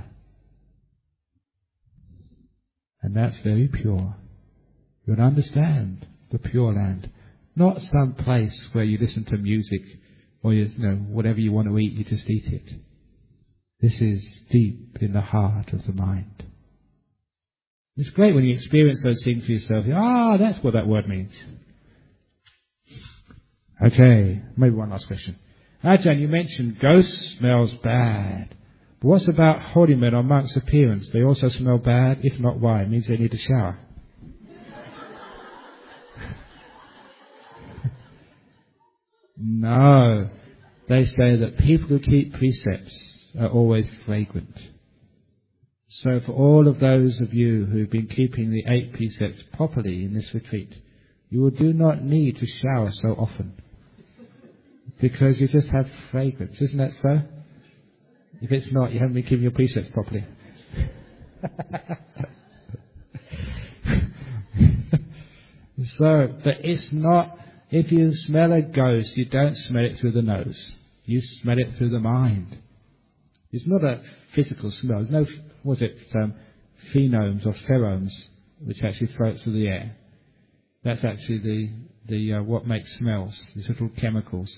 And that's very pure. You'll understand the Pure Land. Not some place where you listen to music or you, you know, whatever you want to eat, you just eat it. This is deep in the heart of the mind. It's great when you experience those things for yourself. Ah, oh, that's what that word means. Okay, maybe one last question. Ajahn, you mentioned ghost smells bad. But what's about holy men or monks' appearance? They also smell bad? If not, why? It means they need a shower. No. They say that people who keep precepts are always fragrant. So for all of those of you who've been keeping the eight precepts properly in this retreat, you will do not need to shower so often. Because you just have fragrance, isn't that so? If it's not, you haven't been keeping your precepts properly. So, but it's not, if you smell a ghost, you don't smell it through the nose. You smell it through the mind. It's not a physical smell. There's no, was it, um, phenomes or pheromones which actually float through the air. That's actually the, the uh, what makes smells, these little chemicals.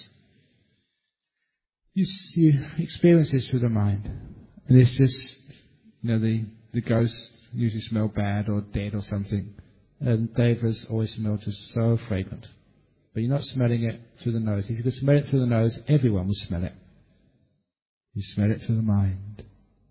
You, you experience this through the mind. And it's just, you know, the, the ghosts usually smell bad or dead or something. And devas always smell just so fragrant. But you're not smelling it through the nose. If you could smell it through the nose, everyone would smell it. You smell it through the mind.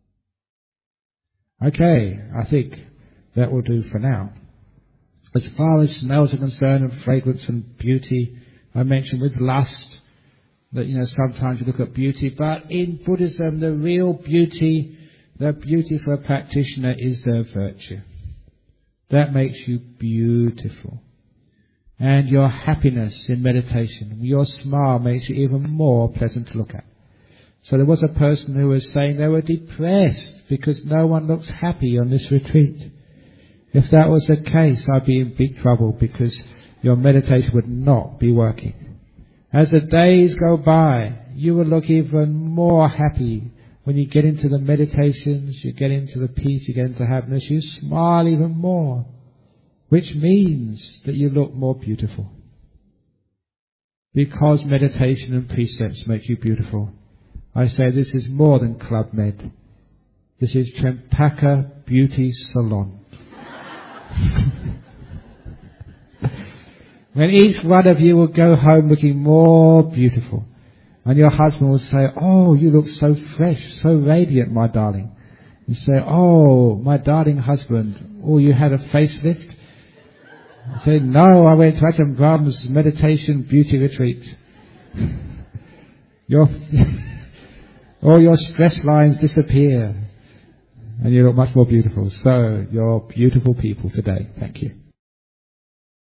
Okay, I think that will do for now. As far as smells are concerned, and fragrance and beauty, I mentioned with lust, that, you know, sometimes you look at beauty, but in Buddhism, the real beauty, the beauty for a practitioner is their virtue. That makes you beautiful. And your happiness in meditation, your smile makes you even more pleasant to look at. So there was a person who was saying they were depressed because no one looks happy on this retreat. If that was the case, I'd be in big trouble because your meditation would not be working. As the days go by, you will look even more happy. When you get into the meditations, you get into the peace, you get into happiness, you smile even more, which means that you look more beautiful. Because meditation and precepts make you beautiful. I say this is more than Club Med. This is Chempaka Beauty Salon. When each one of you will go home looking more beautiful. And your husband will say, oh, you look so fresh, so radiant, my darling. You say, oh, my darling husband, oh, you had a facelift? I say, no, I went to Ajahn Brahma's meditation beauty retreat. Your, all your stress lines disappear. And you look much more beautiful. So, you're beautiful people today. Thank you.